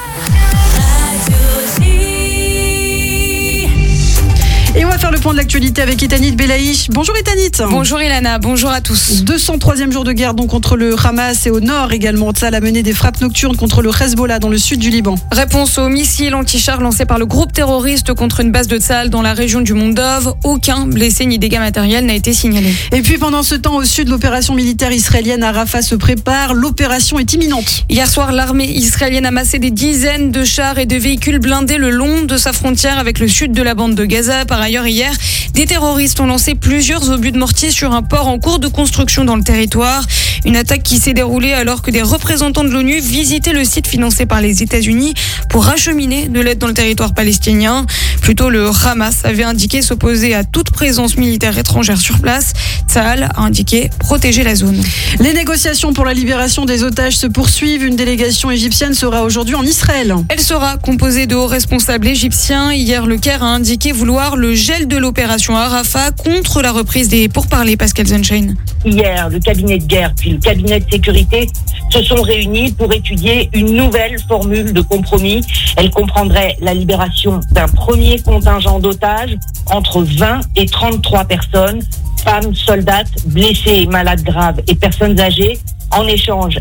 Et on va faire le point de l'actualité avec Etanit Belaïch. Bonjour Etanit. Bonjour Ilana, bonjour à tous. 203e jour de guerre donc contre le Hamas et au nord également. Tzahal a mené des frappes nocturnes contre le Hezbollah dans le sud du Liban. Réponse aux missiles anti-chars lancés par le groupe terroriste contre une base de Tzahal dans la région du Mont Dov. Aucun blessé ni dégâts matériels n'a été signalé. Et puis pendant ce temps au sud, l'opération militaire israélienne à Rafah se prépare. L'opération est imminente. Hier soir, l'armée israélienne a massé des dizaines de chars et de véhicules blindés le long de sa frontière avec le sud de la bande de Gaza. Par ailleurs, hier, des terroristes ont lancé plusieurs obus de mortier sur un port en cours de construction dans le territoire. Une attaque qui s'est déroulée alors que des représentants de l'ONU visitaient le site financé par les États-Unis pour acheminer de l'aide dans le territoire palestinien. Plus tôt, le Hamas avait indiqué s'opposer à toute présence militaire étrangère sur place. Tzahal a indiqué protéger la zone. Les négociations pour la libération des otages se poursuivent. Une délégation égyptienne sera aujourd'hui en Israël. Elle sera composée de hauts responsables égyptiens. Hier, le Caire a indiqué vouloir le gel de l'opération à Rafah contre la reprise des pourparlers. Pascal Sunshine. Hier, le cabinet de guerre puis le cabinet de sécurité se sont réunis pour étudier une nouvelle formule de compromis. Elle comprendrait la libération d'un premier contingent d'otages entre 20 et 33 personnes, femmes, soldats, blessés, malades graves et personnes âgées. En échange,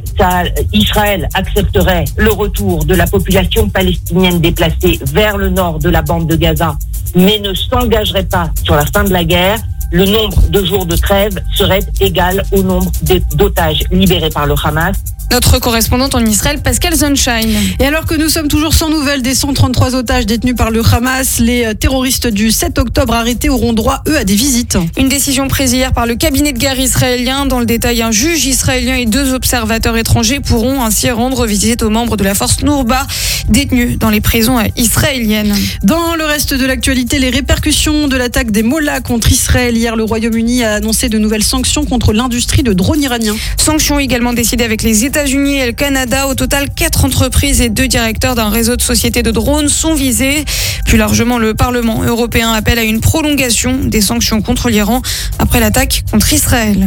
Israël accepterait le retour de la population palestinienne déplacée vers le nord de la bande de Gaza, mais ne s'engagerait pas sur la fin de la guerre. Le nombre de jours de trêve serait égal au nombre d'otages libérés par le Hamas. Notre correspondante en Israël, Pascal Sunshine. Et alors que nous sommes toujours sans nouvelles des 133 otages détenus par le Hamas, les terroristes du 7 octobre arrêtés auront droit, eux, à des visites. Une décision prise hier par le cabinet de guerre israélien. Dans le détail, un juge israélien et 2 observateurs étrangers pourront ainsi rendre visite aux membres de la force Nourba détenus dans les prisons israéliennes. Dans le reste de l'actualité, les répercussions de l'attaque des Mollahs contre Israël. Hier, le Royaume-Uni a annoncé de nouvelles sanctions contre l'industrie de drones iraniens. Sanctions également décidées avec les États-Unis et le Canada. Au total, 4 entreprises et 2 directeurs d'un réseau de sociétés de drones sont visés. Plus largement, le Parlement européen appelle à une prolongation des sanctions contre l'Iran après l'attaque contre Israël.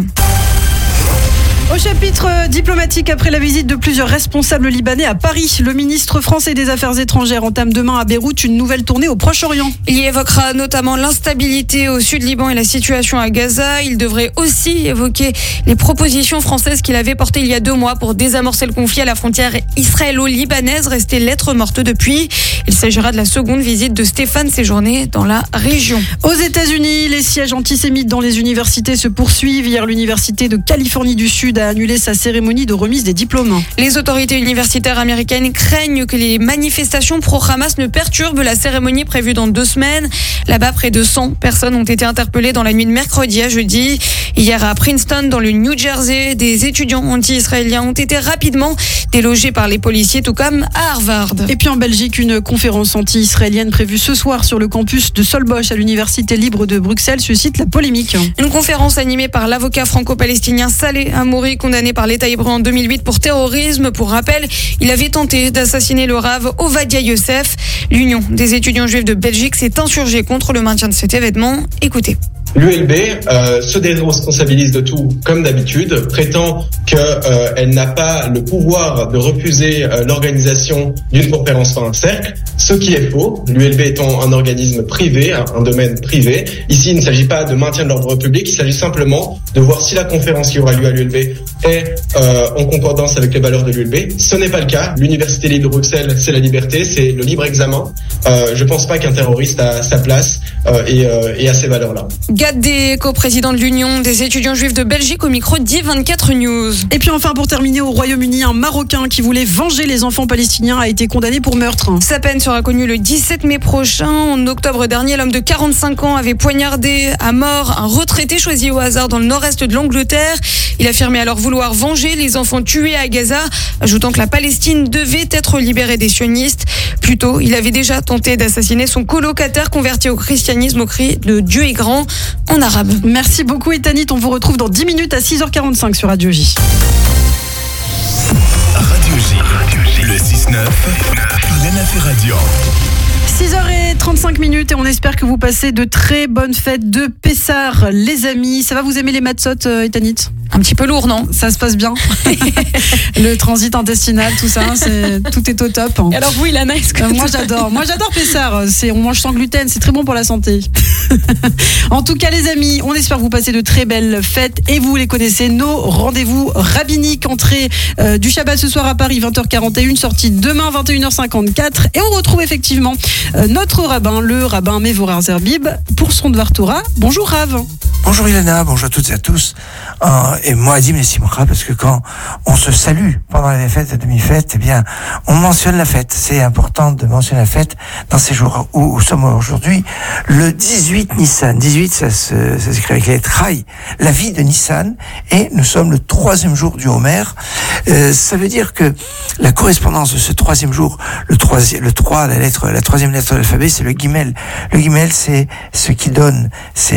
Au chapitre diplomatique, après la visite de plusieurs responsables libanais à Paris, le ministre français des Affaires étrangères entame demain à Beyrouth une nouvelle tournée au Proche-Orient. Il y évoquera notamment l'instabilité au sud Liban et la situation à Gaza. Il devrait aussi évoquer les propositions françaises qu'il avait portées il y a 2 mois pour désamorcer le conflit à la frontière israélo-libanaise, restée lettre morte depuis. Il s'agira de la seconde visite de Stéphane Séjourné dans la région. Aux États-Unis, les sièges antisémites dans les universités se poursuivent. Hier, l'université de Californie du Sud a annulé sa cérémonie de remise des diplômes. Les autorités universitaires américaines craignent que les manifestations pro-Hamas ne perturbent la cérémonie prévue dans 2 semaines. Là-bas, près de 100 personnes ont été interpellées dans la nuit de mercredi à jeudi. Hier, à Princeton, dans le New Jersey, des étudiants anti-israéliens ont été rapidement délogés par les policiers, tout comme à Harvard. Et puis en Belgique, une conférence anti-israélienne prévue ce soir sur le campus de Solbosch à l'Université libre de Bruxelles suscite la polémique. Une conférence animée par l'avocat franco-palestinien Saleh Hamouri, condamné par l'État hébreu en 2008 pour terrorisme. Pour rappel, il avait tenté d'assassiner le Rav Ovadia Yosef. L'Union des étudiants juifs de Belgique s'est insurgée contre le maintien de cet événement. Écoutez. L'ULB se déresponsabilise de tout, comme d'habitude, prétend qu'elle n'a pas le pouvoir de refuser l'organisation d'une conférence par un cercle, ce qui est faux. L'ULB étant un organisme privé, un domaine privé. Ici, il ne s'agit pas de maintien de l'ordre public, il s'agit simplement de voir si la conférence qui aura lieu à l'ULB est en concordance avec les valeurs de l'ULB. Ce n'est pas le cas. L'Université libre de Bruxelles, c'est la liberté, c'est le libre examen. Je ne pense pas qu'un terroriste a sa place et a ces valeurs-là. Gad Dey, co-président de l'Union des étudiants juifs de Belgique au micro d'I24 News. Et puis enfin, pour terminer, au Royaume-Uni, un Marocain qui voulait venger les enfants palestiniens a été condamné pour meurtre. Sa peine sera connue le 17 mai prochain. En octobre dernier, l'homme de 45 ans avait poignardé à mort un retraité choisi au hasard dans le nord-est de l'Angleterre. Il affirmait alors vouloir venger les enfants tués à Gaza, ajoutant que la Palestine devait être libérée des sionistes. Plus tôt, il avait déjà tenté d'assassiner son colocataire converti au christianisme au cri de Dieu est grand en arabe. Merci beaucoup Etanit, on vous retrouve dans 10 minutes à 6h45 sur Radio J. Radio J, le 6-9, Ilana Ferradian. 6h35 et on espère que vous passez de très bonnes fêtes de Pessar, les amis. Ça va, vous aimez les matzot, Etanit? Un petit peu lourd, non? Ça se passe bien. Le transit intestinal, tout ça, tout est au top. Et alors vous, Ilana, est-ce que Moi j'adore Pessar. On mange sans gluten, c'est très bon pour la santé. En tout cas, les amis, on espère que vous passez de très belles fêtes et vous les connaissez, nos rendez-vous rabbiniques. Entrée du Shabbat ce soir à Paris, 20h41, sortie demain, 21h54. Et on retrouve effectivement notre rabbin, le rabbin Mevorar Zerbib, pour son Dvar Torah. Bonjour Rav. Bonjour Ilana, bonjour à toutes et à tous. Et Moadim et Simcha, parce que quand on se salue pendant les fêtes et demi-fêtes, eh bien, on mentionne la fête. C'est important de mentionner la fête dans ces jours où nous sommes aujourd'hui le 18 Nissan. 18, ça s'écrit avec les lettres Chai, la vie de Nissan, et nous sommes le 3e jour du Homer. Ça veut dire que la correspondance de ce 3e jour, le 3, la 3e lettre de l'alphabet, c'est le Gimel. Le Gimel, c'est ce qui donne, c'est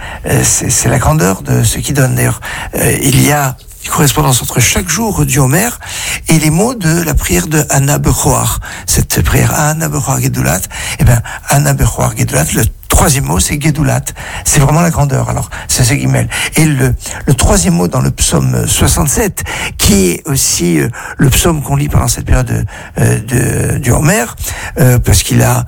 la grandeur de ce qui donne. D'ailleurs, il y a une correspondance entre chaque jour du Homer et les mots de la prière de Anna Bechoar. Cette prière Anna Bechoar Gedulat, Anna Bechoar Gedulat, le 3e mot, c'est Gedulat. C'est vraiment la grandeur. Alors, c'est ce Gimel. Et le 3e mot dans le psaume 67, qui est aussi le psaume qu'on lit pendant cette période du Homer, parce qu'il a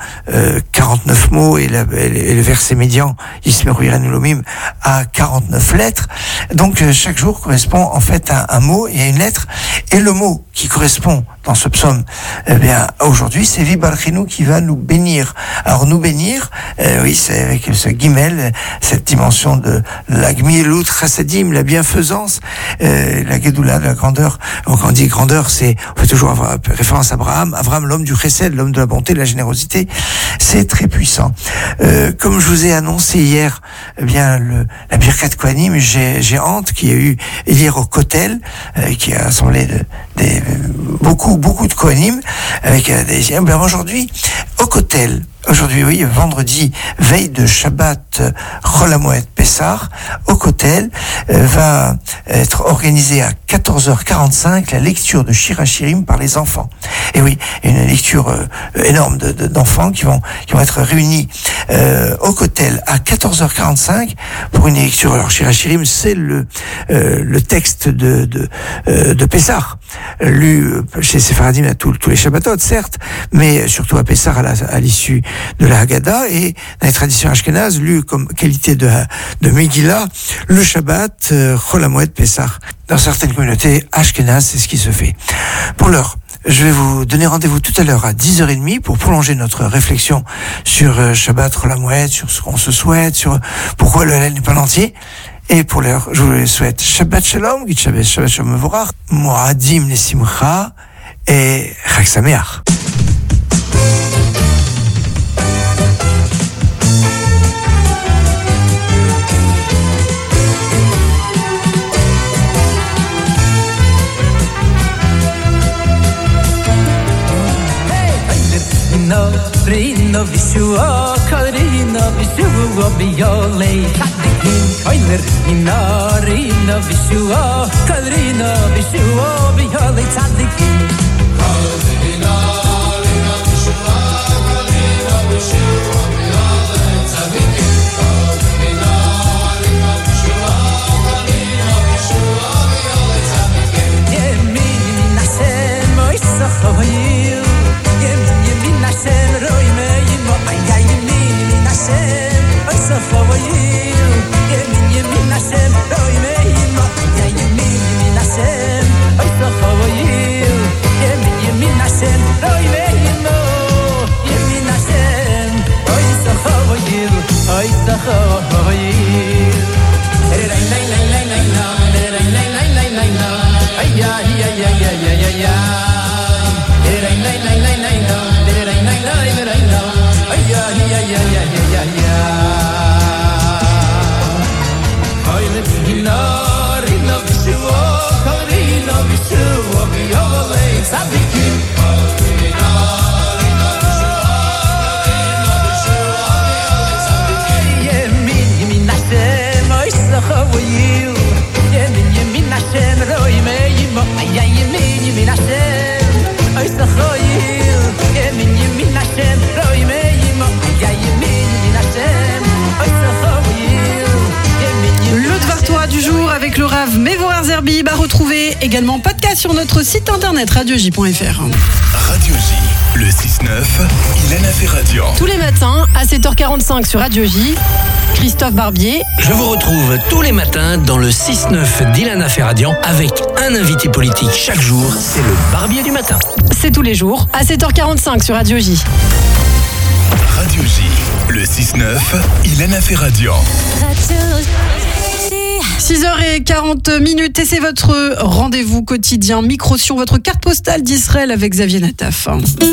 49 mots et le verset médian, Yismeru Yirenu Lomim, a 49 lettres. Donc, chaque jour correspond en fait à un mot et à une lettre. Et le mot qui correspond dans ce psaume, aujourd'hui, c'est Vibalchinu, qui va nous bénir. Alors, nous bénir, oui, c'est avec ce Gimel, cette dimension de la Gmilut Chassadim, la bienfaisance, la Gedoula, la grandeur. Donc, quand on dit grandeur, on fait toujours avoir référence à Abraham, l'homme du Chesed, l'homme de la bonté, de la générosité. C'est très puissant. Comme je vous ai annoncé hier, la Birkat Kohanim géante qui a eu hier au Kotel, qui a rassemblé beaucoup de Kohanim, avec aujourd'hui, au Kotel, aujourd'hui, oui, vendredi, veille de Shabbat, Chol HaMoed Pessah, au Kotel, va être organisée à 14h45 la lecture de Shir HaShirim par les enfants. Et oui, une lecture énorme d'enfants qui vont être réunis au Kotel à 14h45 pour une lecture. Alors Shir HaShirim, c'est le texte de Pessah, lu chez Sephardim à tous les Shabbatot, certes, mais surtout à Pessah à l'issue de la Haggadah, et dans les traditions ashkénazes, lu comme qualité de Megillah, le Shabbat, Chol HaMoed Pessah. Dans certaines communautés ashkénazes, c'est ce qui se fait. Pour l'heure, je vais vous donner rendez-vous tout à l'heure à 10h30 pour prolonger notre réflexion sur Shabbat, Chol HaMoed, sur ce qu'on se souhaite, sur pourquoi le Hallel n'est pas entier. Et pour l'heure, je vous souhaite Shabbat Shalom, Shabbat Shalom Mevorach, Moadim Nesimcha et Chag Sameach. Rino Vishua, Karina Vishua, Biole, Oiler, Rino Vishua, Karina Vishua, Biole, Tzadikim. Karina Vishua, Karina Vishua, Biole, Tzadikim. Karina Vishua, Karina Vishua, Biole, Tzadikim. Yemin Nashem, Oisachayil. Nashem roy meyin mo ay yemin Nashem oy safawayil yemin Nashem roy meyin mo ay yemin Nashem oy safawayil yemin Nashem roy meyin mo yemin Nashem oy safawayil oy safawayil lay lay lay lay lay lay lay lay lay lay ay ya ya ya ya ya ya lay lay lay lay lay Rino Vishua, Biole, Tzadikim. Herbib à retrouver également podcast sur notre site internet radioj.fr. Radio J, le 6-9, Ilana Ferradian. Tous les matins à 7h45 sur Radio J, Christophe Barbier. Je vous retrouve tous les matins dans le 6-9 d'Ilana Ferradian avec un invité politique chaque jour. C'est le Barbier du matin. C'est tous les jours à 7h45 sur Radio J. Radio J, le 6-9, Ilana Ferradian. 6h40 et c'est votre rendez-vous quotidien Microsion, votre carte postale d'Israël avec Xavier Nataf.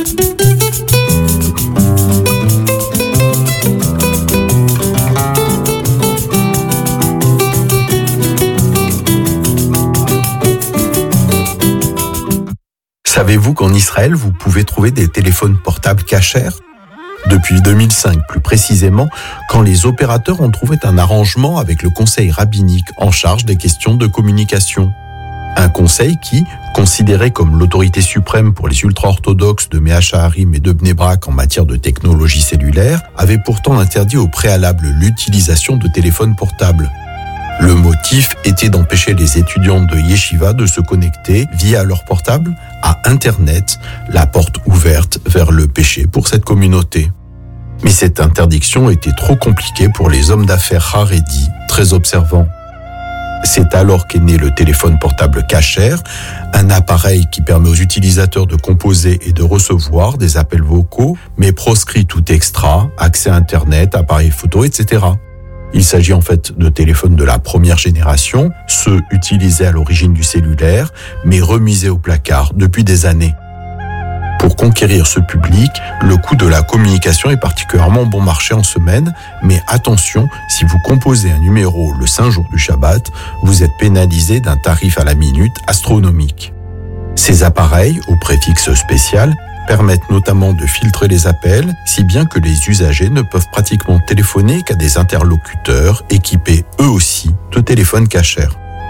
Savez-vous qu'en Israël, vous pouvez trouver des téléphones portables cachers ? Depuis 2005, plus précisément, quand les opérateurs ont trouvé un arrangement avec le conseil rabbinique en charge des questions de communication. Un conseil qui, considéré comme l'autorité suprême pour les ultra-orthodoxes de Mea Shearim et de Bnei Brak en matière de technologie cellulaire, avait pourtant interdit au préalable l'utilisation de téléphones portables. Le motif était d'empêcher les étudiants de Yeshiva de se connecter via leur portable à Internet, la porte ouverte vers le péché pour cette communauté. Mais cette interdiction était trop compliquée pour les hommes d'affaires Haredi, très observants. C'est alors qu'est né le téléphone portable Kasher, un appareil qui permet aux utilisateurs de composer et de recevoir des appels vocaux, mais proscrit tout extra, accès à Internet, appareil photo, etc. Il s'agit en fait de téléphones de la première génération, ceux utilisés à l'origine du cellulaire, mais remisés au placard depuis des années. Pour conquérir ce public, le coût de la communication est particulièrement bon marché en semaine, mais attention, si vous composez un numéro le 5 jours du Shabbat, vous êtes pénalisé d'un tarif à la minute astronomique. Ces appareils, au préfixe spécial, permettent notamment de filtrer les appels, si bien que les usagers ne peuvent pratiquement téléphoner qu'à des interlocuteurs équipés eux aussi de téléphones cachers.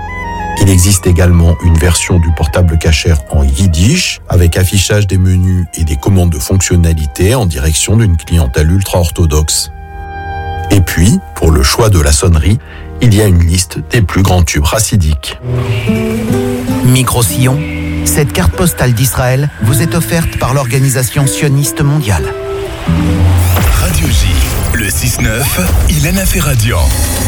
Il existe également une version du portable cacher en yiddish, avec affichage des menus et des commandes de fonctionnalités en direction d'une clientèle ultra-orthodoxe. Et puis, pour le choix de la sonnerie, il y a une liste des plus grands tubes chassidiques. Micro-Sillon, cette carte postale d'Israël vous est offerte par l'Organisation sioniste mondiale. Radio J, le 6-9, Ilana Ferradian.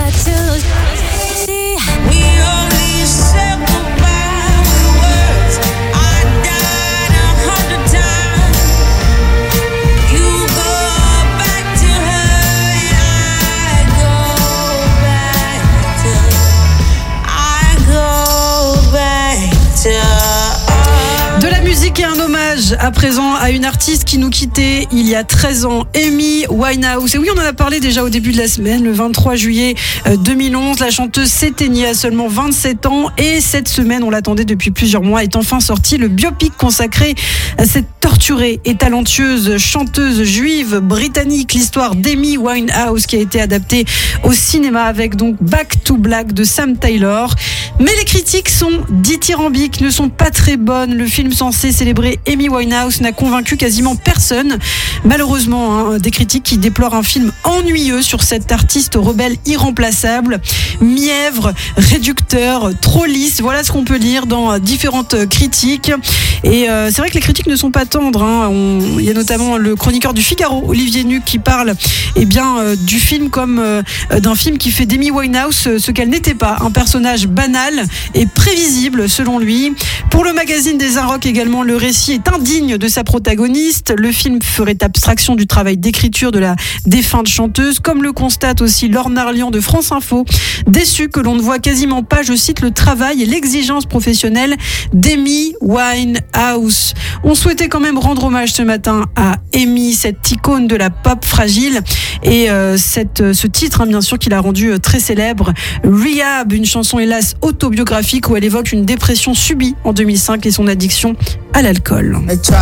De la musique et un hommage à présent à une artiste qui nous quittait il y a 13 ans, Amy Winehouse. Et oui, on en a parlé déjà au début de la semaine, le 23 juillet 2011. La chanteuse s'éteignait à seulement 27 ans et cette semaine, on l'attendait depuis plusieurs mois, est enfin sorti le biopic consacré à cette torturée et talentueuse chanteuse juive britannique, l'histoire d'Amy Winehouse qui a été adaptée au cinéma avec donc Back to Black de Sam Taylor. Mais les critiques sont dithyrambiques, ne sont pas très bonnes. Le film censé célébrer Amy Winehouse n'a convaincu quasiment personne. Malheureusement, des critiques qui déplorent un film ennuyeux sur cette artiste rebelle irremplaçable, mièvre, réducteur, trop lisse. Voilà ce qu'on peut lire dans différentes critiques. Et c'est vrai que les critiques ne sont pas tendres. Il y a notamment le chroniqueur du Figaro, Olivier Nuc, qui parle du film comme d'un film qui fait d'Amy Winehouse ce qu'elle n'était pas, un personnage banal et prévisible selon lui. Pour le magazine des Inrocks également, le récit est indigne de sa protagoniste. Le film ferait abstraction du travail d'écriture de la défunte chanteuse, comme le constate aussi Lorna Arlian de France Info, déçu que l'on ne voit quasiment pas, je cite, le travail et l'exigence professionnelle d'Amy Winehouse. On souhaitait quand même rendre hommage ce matin à Amy, cette icône de la pop fragile, et ce titre, bien sûr, qui l'a rendu très célèbre, Rehab, une chanson hélas autobiographique où elle évoque une dépression subie en 2005 et son addiction à l'alcool.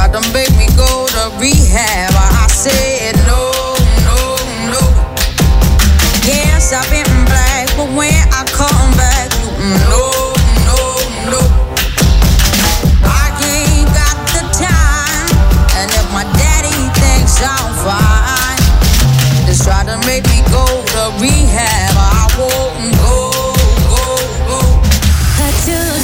Try to make me go to rehab. I won't go.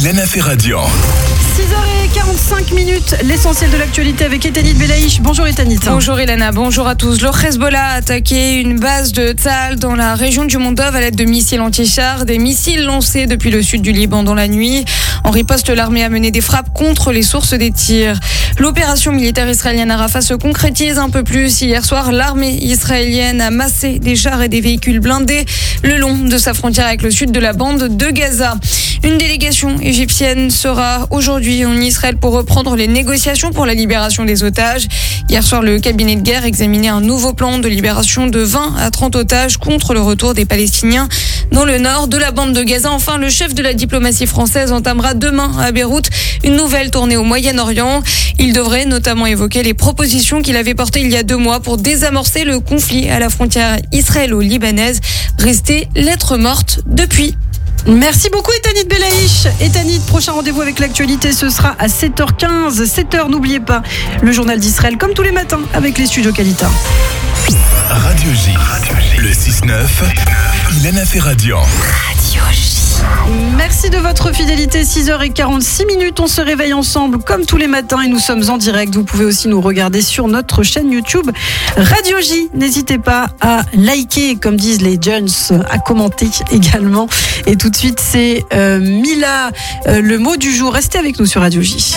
Ilana Ferradian. 6h45 minutes, l'essentiel de l'actualité avec Etanit Belaïch. Bonjour Etanit. Bonjour Ilana, bonjour à tous. Le Hezbollah a attaqué une base de Tzal dans la région du Mont Dov à l'aide de missiles anti-chars. Des missiles lancés depuis le sud du Liban dans la nuit. En riposte, l'armée a mené des frappes contre les sources des tirs. L'opération militaire israélienne à Rafah se concrétise un peu plus. Hier soir, l'armée israélienne a massé des chars et des véhicules blindés le long de sa frontière avec le sud de la bande de Gaza. Une délégation égyptienne sera aujourd'hui en Israël pour reprendre les négociations pour la libération des otages. Hier soir, le cabinet de guerre examinait un nouveau plan de libération de 20 à 30 otages contre le retour des Palestiniens dans le nord de la bande de Gaza. Enfin, le chef de la diplomatie française entamera demain à Beyrouth une nouvelle tournée au Moyen-Orient. Il devrait notamment évoquer les propositions qu'il avait portées il y a 2 mois pour désamorcer le conflit à la frontière israélo-libanaise, restée lettre morte depuis. Merci beaucoup Etanit Belaïch. Etanit, prochain rendez-vous avec l'actualité, ce sera à 7h15. 7h, n'oubliez pas, le journal d'Israël, comme tous les matins, avec les studios Kalita. Radio J, le 6-9, Ilana Ferradian. Radio J. Merci de votre fidélité. 6h46 minutes, on se réveille ensemble comme tous les matins et nous sommes en direct. Vous pouvez aussi nous regarder sur notre chaîne YouTube Radio J. N'hésitez pas à liker, comme disent les jeunes, à commenter également. Et tout de suite, c'est Mila, le mot du jour. Restez avec nous sur Radio J.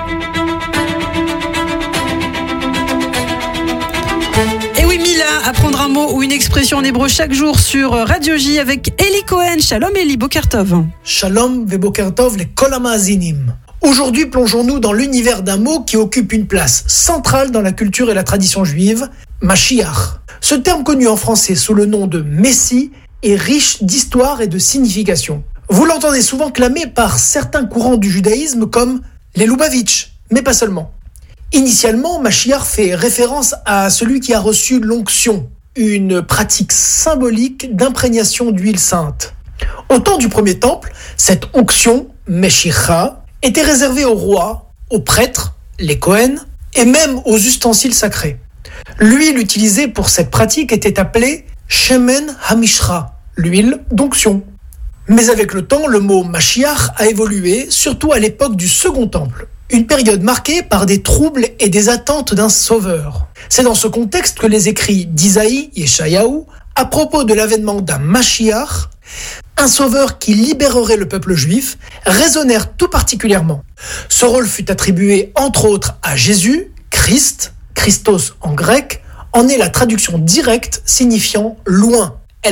Apprendre un mot ou une expression en hébreu chaque jour sur Radio J avec Eli Cohen. Shalom Eli, Boker Tov. Shalom ve Boker Tov les kol hamazinim. Aujourd'hui, plongeons-nous dans l'univers d'un mot qui occupe une place centrale dans la culture et la tradition juive, Mashiach. Ce terme connu en français sous le nom de Messie est riche d'histoire et de signification. Vous l'entendez souvent clamé par certains courants du judaïsme comme les Lubavitch, mais pas seulement. Initialement, Mashiach fait référence à celui qui a reçu l'onction, une pratique symbolique d'imprégnation d'huile sainte. Au temps du premier temple, cette onction, Meshicha, était réservée aux rois, aux prêtres, les Kohen, et même aux ustensiles sacrés. L'huile utilisée pour cette pratique était appelée Shemen HaMishra, l'huile d'onction. Mais avec le temps, le mot Mashiach a évolué, surtout à l'époque du second temple. Une période marquée par des troubles et des attentes d'un sauveur. C'est dans ce contexte que les écrits d'Isaïe et Yeshayahu, à propos de l'avènement d'un Mashiach, un sauveur qui libérerait le peuple juif, résonnèrent tout particulièrement. Ce rôle fut attribué entre autres à Jésus, Christ, Christos en grec, en est la traduction directe signifiant loin,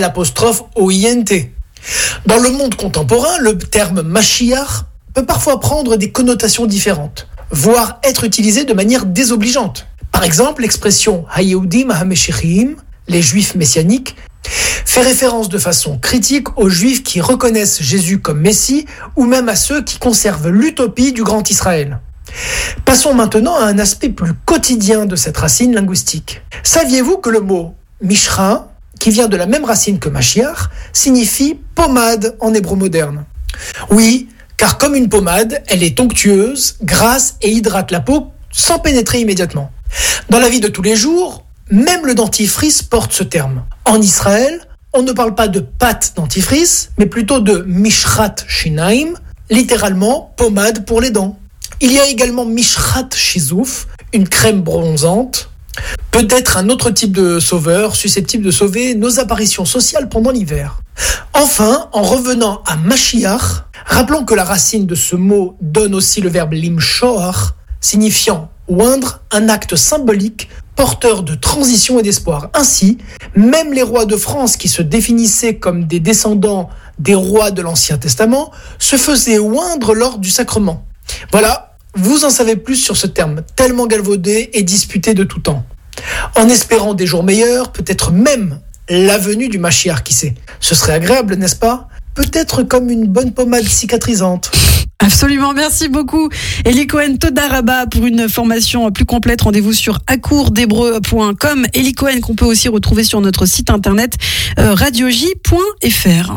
L'OINT. Dans le monde contemporain, le terme Mashiach peut parfois prendre des connotations différentes, voire être utilisé de manière désobligeante. Par exemple, l'expression Hayehudim HaMeshichim, les Juifs messianiques, fait référence de façon critique aux Juifs qui reconnaissent Jésus comme Messie ou même à ceux qui conservent l'utopie du Grand Israël. Passons maintenant à un aspect plus quotidien de cette racine linguistique. Saviez-vous que le mot Mishra, qui vient de la même racine que Mashiach, signifie pommade en hébreu moderne? Oui, car comme une pommade, elle est onctueuse, grasse et hydrate la peau sans pénétrer immédiatement. Dans la vie de tous les jours, même le dentifrice porte ce terme. En Israël, on ne parle pas de pâte dentifrice, mais plutôt de mishrat shinaim, littéralement pommade pour les dents. Il y a également mishrat shizouf, une crème bronzante, peut-être un autre type de sauveur susceptible de sauver nos apparitions sociales pendant l'hiver. Enfin, en revenant à Mashiach, rappelons que la racine de ce mot donne aussi le verbe limshoach, signifiant oindre, un acte symbolique porteur de transition et d'espoir. Ainsi, même les rois de France qui se définissaient comme des descendants des rois de l'Ancien Testament se faisaient oindre lors du sacrement. Voilà, vous en savez plus sur ce terme tellement galvaudé et disputé de tout temps. En espérant des jours meilleurs, peut-être même la venue du Mashiach, qui sait. Ce serait agréable, n'est-ce pas? Peut-être comme une bonne pommade cicatrisante. Absolument, merci beaucoup. Eli Cohen, Toda Rabba, pour une formation plus complète. Rendez-vous sur acoursdhébreu.com. Eli Cohen, qu'on peut aussi retrouver sur notre site internet radioj.fr.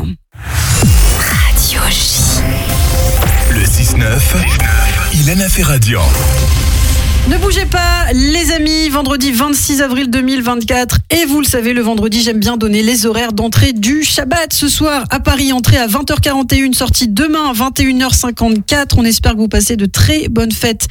Radio J. Le 6-9, Ilana Ferradian. Ne bougez pas, les amis, vendredi 26 avril 2024. Et vous le savez, le vendredi, j'aime bien donner les horaires d'entrée du Shabbat. Ce soir, à Paris, entrée à 20h41, sortie demain à 21h54. On espère que vous passez de très bonnes fêtes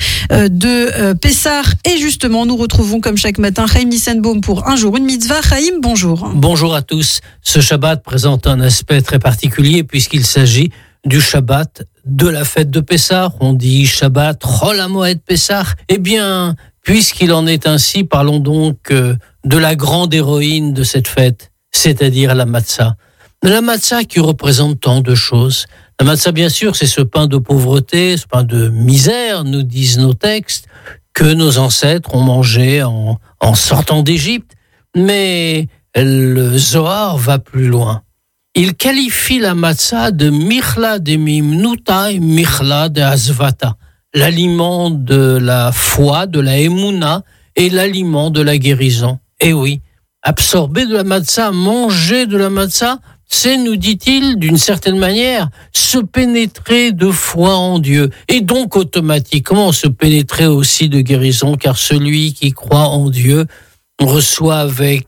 de Pessah. Et justement, nous retrouvons comme chaque matin Chaim Nissenbaum pour Un jour, une mitzvah. Chaim, bonjour. Bonjour à tous. Ce Shabbat présente un aspect très particulier puisqu'il s'agit du Shabbat de la fête de Pessah. On dit Shabbat Chol HaMoed Pessah. Eh bien, puisqu'il en est ainsi, parlons donc de la grande héroïne de cette fête, c'est-à-dire la matzah. La matzah qui représente tant de choses. La matzah, bien sûr, c'est ce pain de pauvreté, ce pain de misère, nous disent nos textes, que nos ancêtres ont mangé en sortant d'Égypte. Mais le Zohar va plus loin. Il qualifie la matzah de michla de mimnuta et michla de azvata, l'aliment de la foi, de la émouna et l'aliment de la guérison. Et oui, absorber de la matzah, manger de la matzah, c'est, nous dit-il, d'une certaine manière, se pénétrer de foi en Dieu. Et donc, automatiquement, se pénétrer aussi de guérison, car celui qui croit en Dieu reçoit avec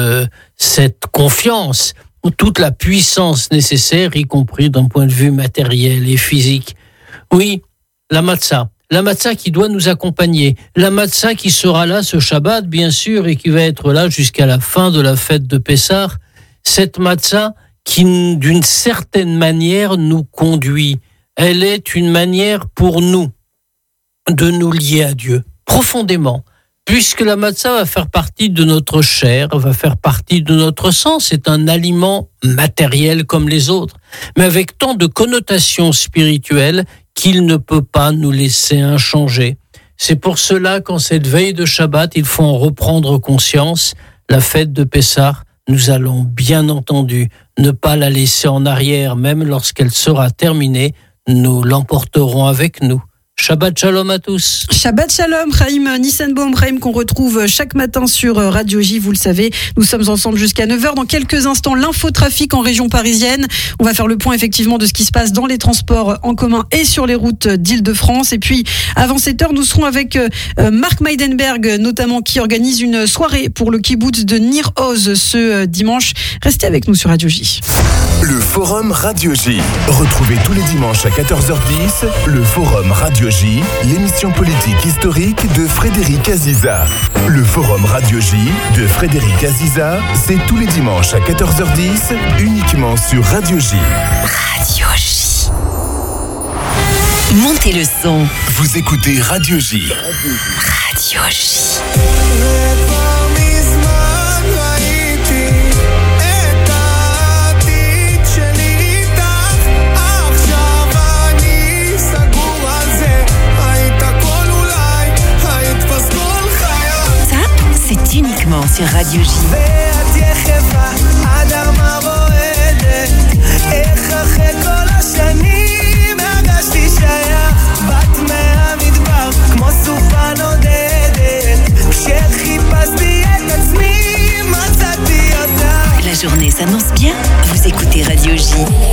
cette confiance toute la puissance nécessaire, y compris d'un point de vue matériel et physique. Oui, la matzah qui doit nous accompagner, la matzah qui sera là ce Shabbat, bien sûr, et qui va être là jusqu'à la fin de la fête de Pessah, cette matzah qui, d'une certaine manière, nous conduit. Elle est une manière pour nous de nous lier à Dieu, profondément. Puisque la matzah va faire partie de notre chair, va faire partie de notre sang, c'est un aliment matériel comme les autres, mais avec tant de connotations spirituelles qu'il ne peut pas nous laisser inchangés. C'est pour cela qu'en cette veille de Shabbat, il faut en reprendre conscience. La fête de Pessah, nous allons bien entendu ne pas la laisser en arrière, même lorsqu'elle sera terminée, nous l'emporterons avec nous. Shabbat Shalom à tous. Shabbat Shalom, Chaim Nissenbaum, Chaim qu'on retrouve chaque matin sur Radio J, vous le savez. Nous sommes ensemble jusqu'à 9h. Dans quelques instants, l'infotrafic en région parisienne. On va faire le point effectivement de ce qui se passe dans les transports en commun et sur les routes d'Île-de-France. Et puis, avant 7h, nous serons avec Marc Meidenberg, notamment, qui organise une soirée pour le kibbutz de Nir Oz ce dimanche. Restez avec nous sur Radio J. Le Forum Radio J. Retrouvez tous les dimanches à 14h10 le Forum Radio J, l'émission politique historique de Frédéric Aziza. Le Forum Radio J de Frédéric Aziza, c'est tous les dimanches à 14h10 uniquement sur Radio J. Radio J. Montez le son. Vous écoutez Radio J. Radio J. Uniquement sur Radio J. La journée s'annonce bien, vous écoutez Radio J.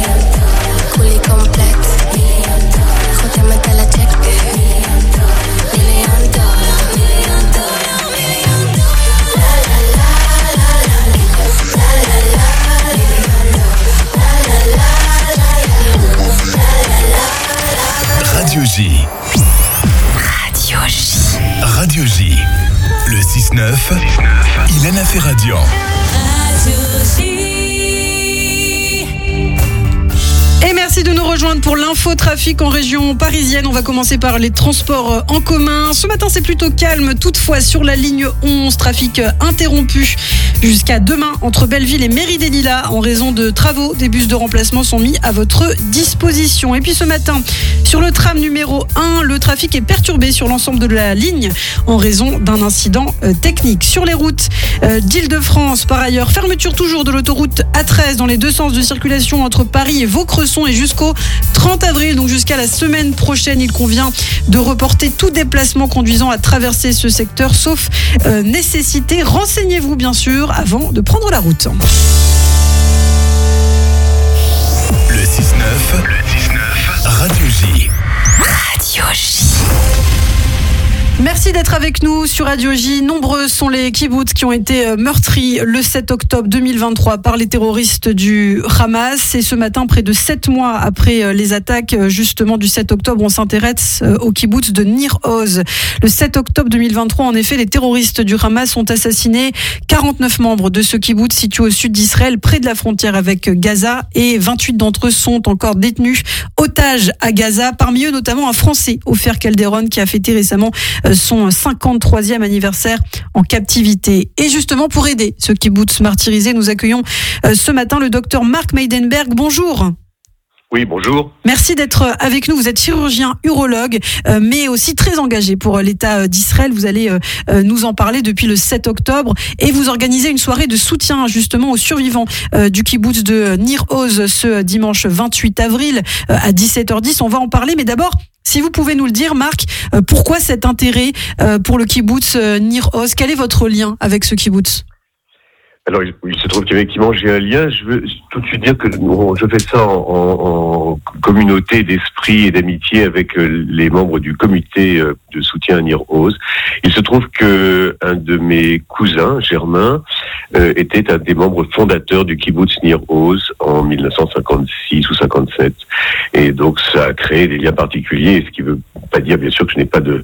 Radio J. Radio J. Radio J. Le 6-9, Ilana Ferradian. Radio J. Et merci de nous rejoindre pour l'infotrafic en région parisienne. On va commencer par les transports en commun. Ce matin, c'est plutôt calme. Toutefois, sur la ligne 11, trafic interrompu jusqu'à demain entre Belleville et Mairie des Lilas en raison de travaux. Des bus de remplacement sont mis à votre disposition. Et puis ce matin, sur le tram numéro 1, le trafic est perturbé sur l'ensemble de la ligne en raison d'un incident technique. Sur les routes d'Île-de-France, par ailleurs, fermeture toujours de l'autoroute A13 dans les deux sens de circulation entre Paris et Vaucresson et jusqu'au 30 avril, donc jusqu'à la semaine prochaine. Il convient de reporter tout déplacement conduisant à traverser ce secteur, sauf nécessité. Renseignez-vous bien sûr avant de prendre la route. Le 6-9, Radio J. Radio J. Merci d'être avec nous sur Radio J. Nombreux sont les kibboutz qui ont été meurtris le 7 octobre 2023 par les terroristes du Hamas. Et ce matin, près de 7 mois après les attaques justement du 7 octobre, on s'intéresse au kibboutz de Nir Oz. Le 7 octobre 2023, en effet, les terroristes du Hamas ont assassiné 49 membres de ce kibboutz situé au sud d'Israël, près de la frontière avec Gaza. Et 28 d'entre eux sont encore détenus, otages à Gaza. Parmi eux, notamment un Français, Ofer Calderon, qui a fêté récemment son 53e anniversaire en captivité. Et justement, pour aider ce kibboutz martyrisé, nous accueillons ce matin le docteur Marc Meidenberg. Bonjour. Oui, bonjour. Merci d'être avec nous. Vous êtes chirurgien, urologue, mais aussi très engagé pour l'État d'Israël. Vous allez nous en parler depuis le 7 octobre et vous organisez une soirée de soutien justement aux survivants du kibboutz de Nir Oz ce dimanche 28 avril à 17h10. On va en parler, mais d'abord, si vous pouvez nous le dire, Marc, pourquoi cet intérêt pour le kibboutz Nir Oz? Quel est votre lien avec ce kibboutz? Alors, il se trouve qu'effectivement, j'ai un lien. Je veux tout de suite dire que je fais ça en communauté d'esprit et d'amitié avec les membres du comité de soutien à Nir Oz. Il se trouve que un de mes cousins, Germain, était un des membres fondateurs du kibboutz Nir Oz en 1956 ou 57. Et donc, ça a créé des liens particuliers, ce qui veut pas dire, bien sûr, que je n'ai pas de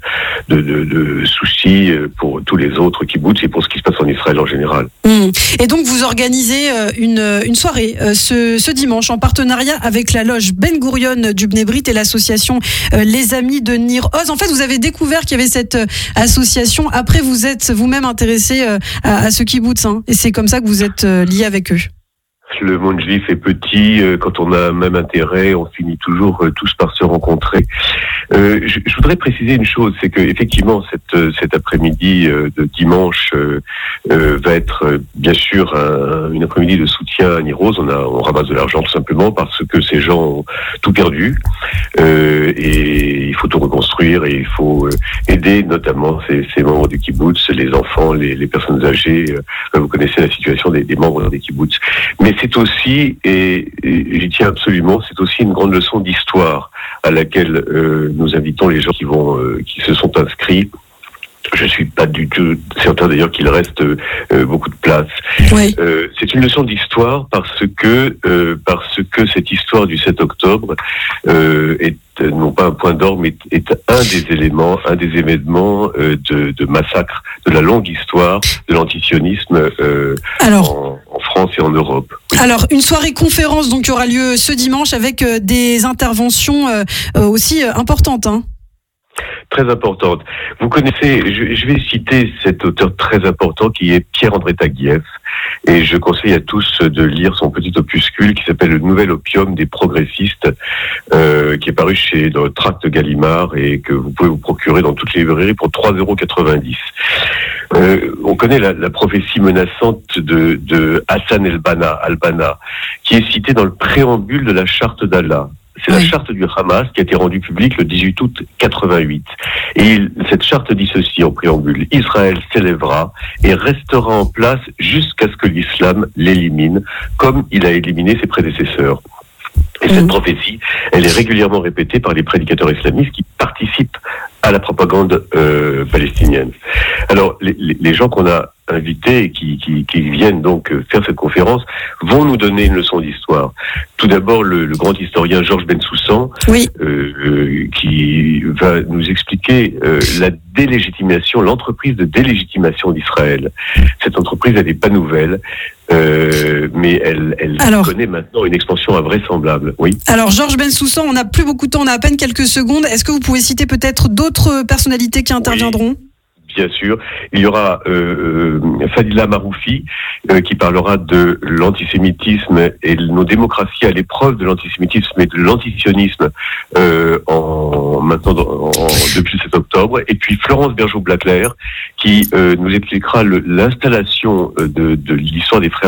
soucis pour tous les autres kibbutz et pour ce qui se passe en Israël en général. Et donc, vous organisez une soirée ce dimanche en partenariat avec la loge Ben Gurion du Bnei Brit et l'association Les Amis de Nir Oz. En fait, vous avez découvert qu'il y avait cette association. Après, vous êtes vous-même intéressé à ce kibboutz, hein, et c'est comme ça que vous êtes lié avec eux. Le monde juif est petit, quand on a un même intérêt, on finit toujours tous par se rencontrer. Je voudrais préciser une chose, c'est que effectivement cet après-midi de dimanche va être bien sûr une après-midi de soutien à Nir Oz. On ramasse de l'argent tout simplement parce que ces gens ont tout perdu et il faut tout reconstruire et il faut aider notamment ces membres du kibbutz, les enfants, les personnes âgées. Vous connaissez la situation des membres des kibbutz. Mais c'est aussi, et j'y tiens absolument, c'est aussi une grande leçon d'histoire à laquelle nous invitons les gens qui se sont inscrits. Je suis pas du tout certain d'ailleurs qu'il reste beaucoup de place. Oui. C'est une leçon d'histoire parce que cette histoire du 7 octobre est non pas un point d'orgue, mais est un des événements de massacre de la longue histoire de l'antisionisme en France et en Europe. Oui. Alors, une soirée conférence donc qui aura lieu ce dimanche avec des interventions aussi importantes, hein. Très importante. Vous connaissez, je vais citer cet auteur très important qui est Pierre-André Taguieff, et je conseille à tous de lire son petit opuscule qui s'appelle Le Nouvel Opium des Progressistes, qui est paru dans le Tract Gallimard et que vous pouvez vous procurer dans toutes les librairies pour 3,90 €. On connaît la prophétie menaçante de Hassan al-Banna, qui est citée dans le préambule de la charte d'Allah. C'est la charte du Hamas qui a été rendue publique le 18 août 88. Et cette charte dit ceci en préambule: Israël s'élèvera et restera en place jusqu'à ce que l'islam l'élimine, comme il a éliminé ses prédécesseurs. Et cette prophétie, elle est régulièrement répétée par les prédicateurs islamistes qui participent à la propagande palestinienne. Alors, les gens qu'on a invités et qui viennent donc faire cette conférence vont nous donner une leçon d'histoire. Tout d'abord, le grand historien Georges Bensoussan, qui va nous expliquer l'entreprise de délégitimation d'Israël. Cette entreprise, elle n'est pas nouvelle, mais elle connaît maintenant une expansion invraisemblable. Oui. Alors, Georges Bensoussan, on n'a plus beaucoup de temps, on a à peine quelques secondes. Est-ce que vous pouvez citer peut-être d'autres personnalités qui interviendront ? Bien sûr. Il y aura Fadila Maroufi qui parlera de l'antisémitisme et de nos démocraties à l'épreuve de l'antisémitisme et de l'antisionisme depuis le 7 octobre. Et puis Florence Bergeau-Blaclair qui nous expliquera l'installation de l'histoire des frères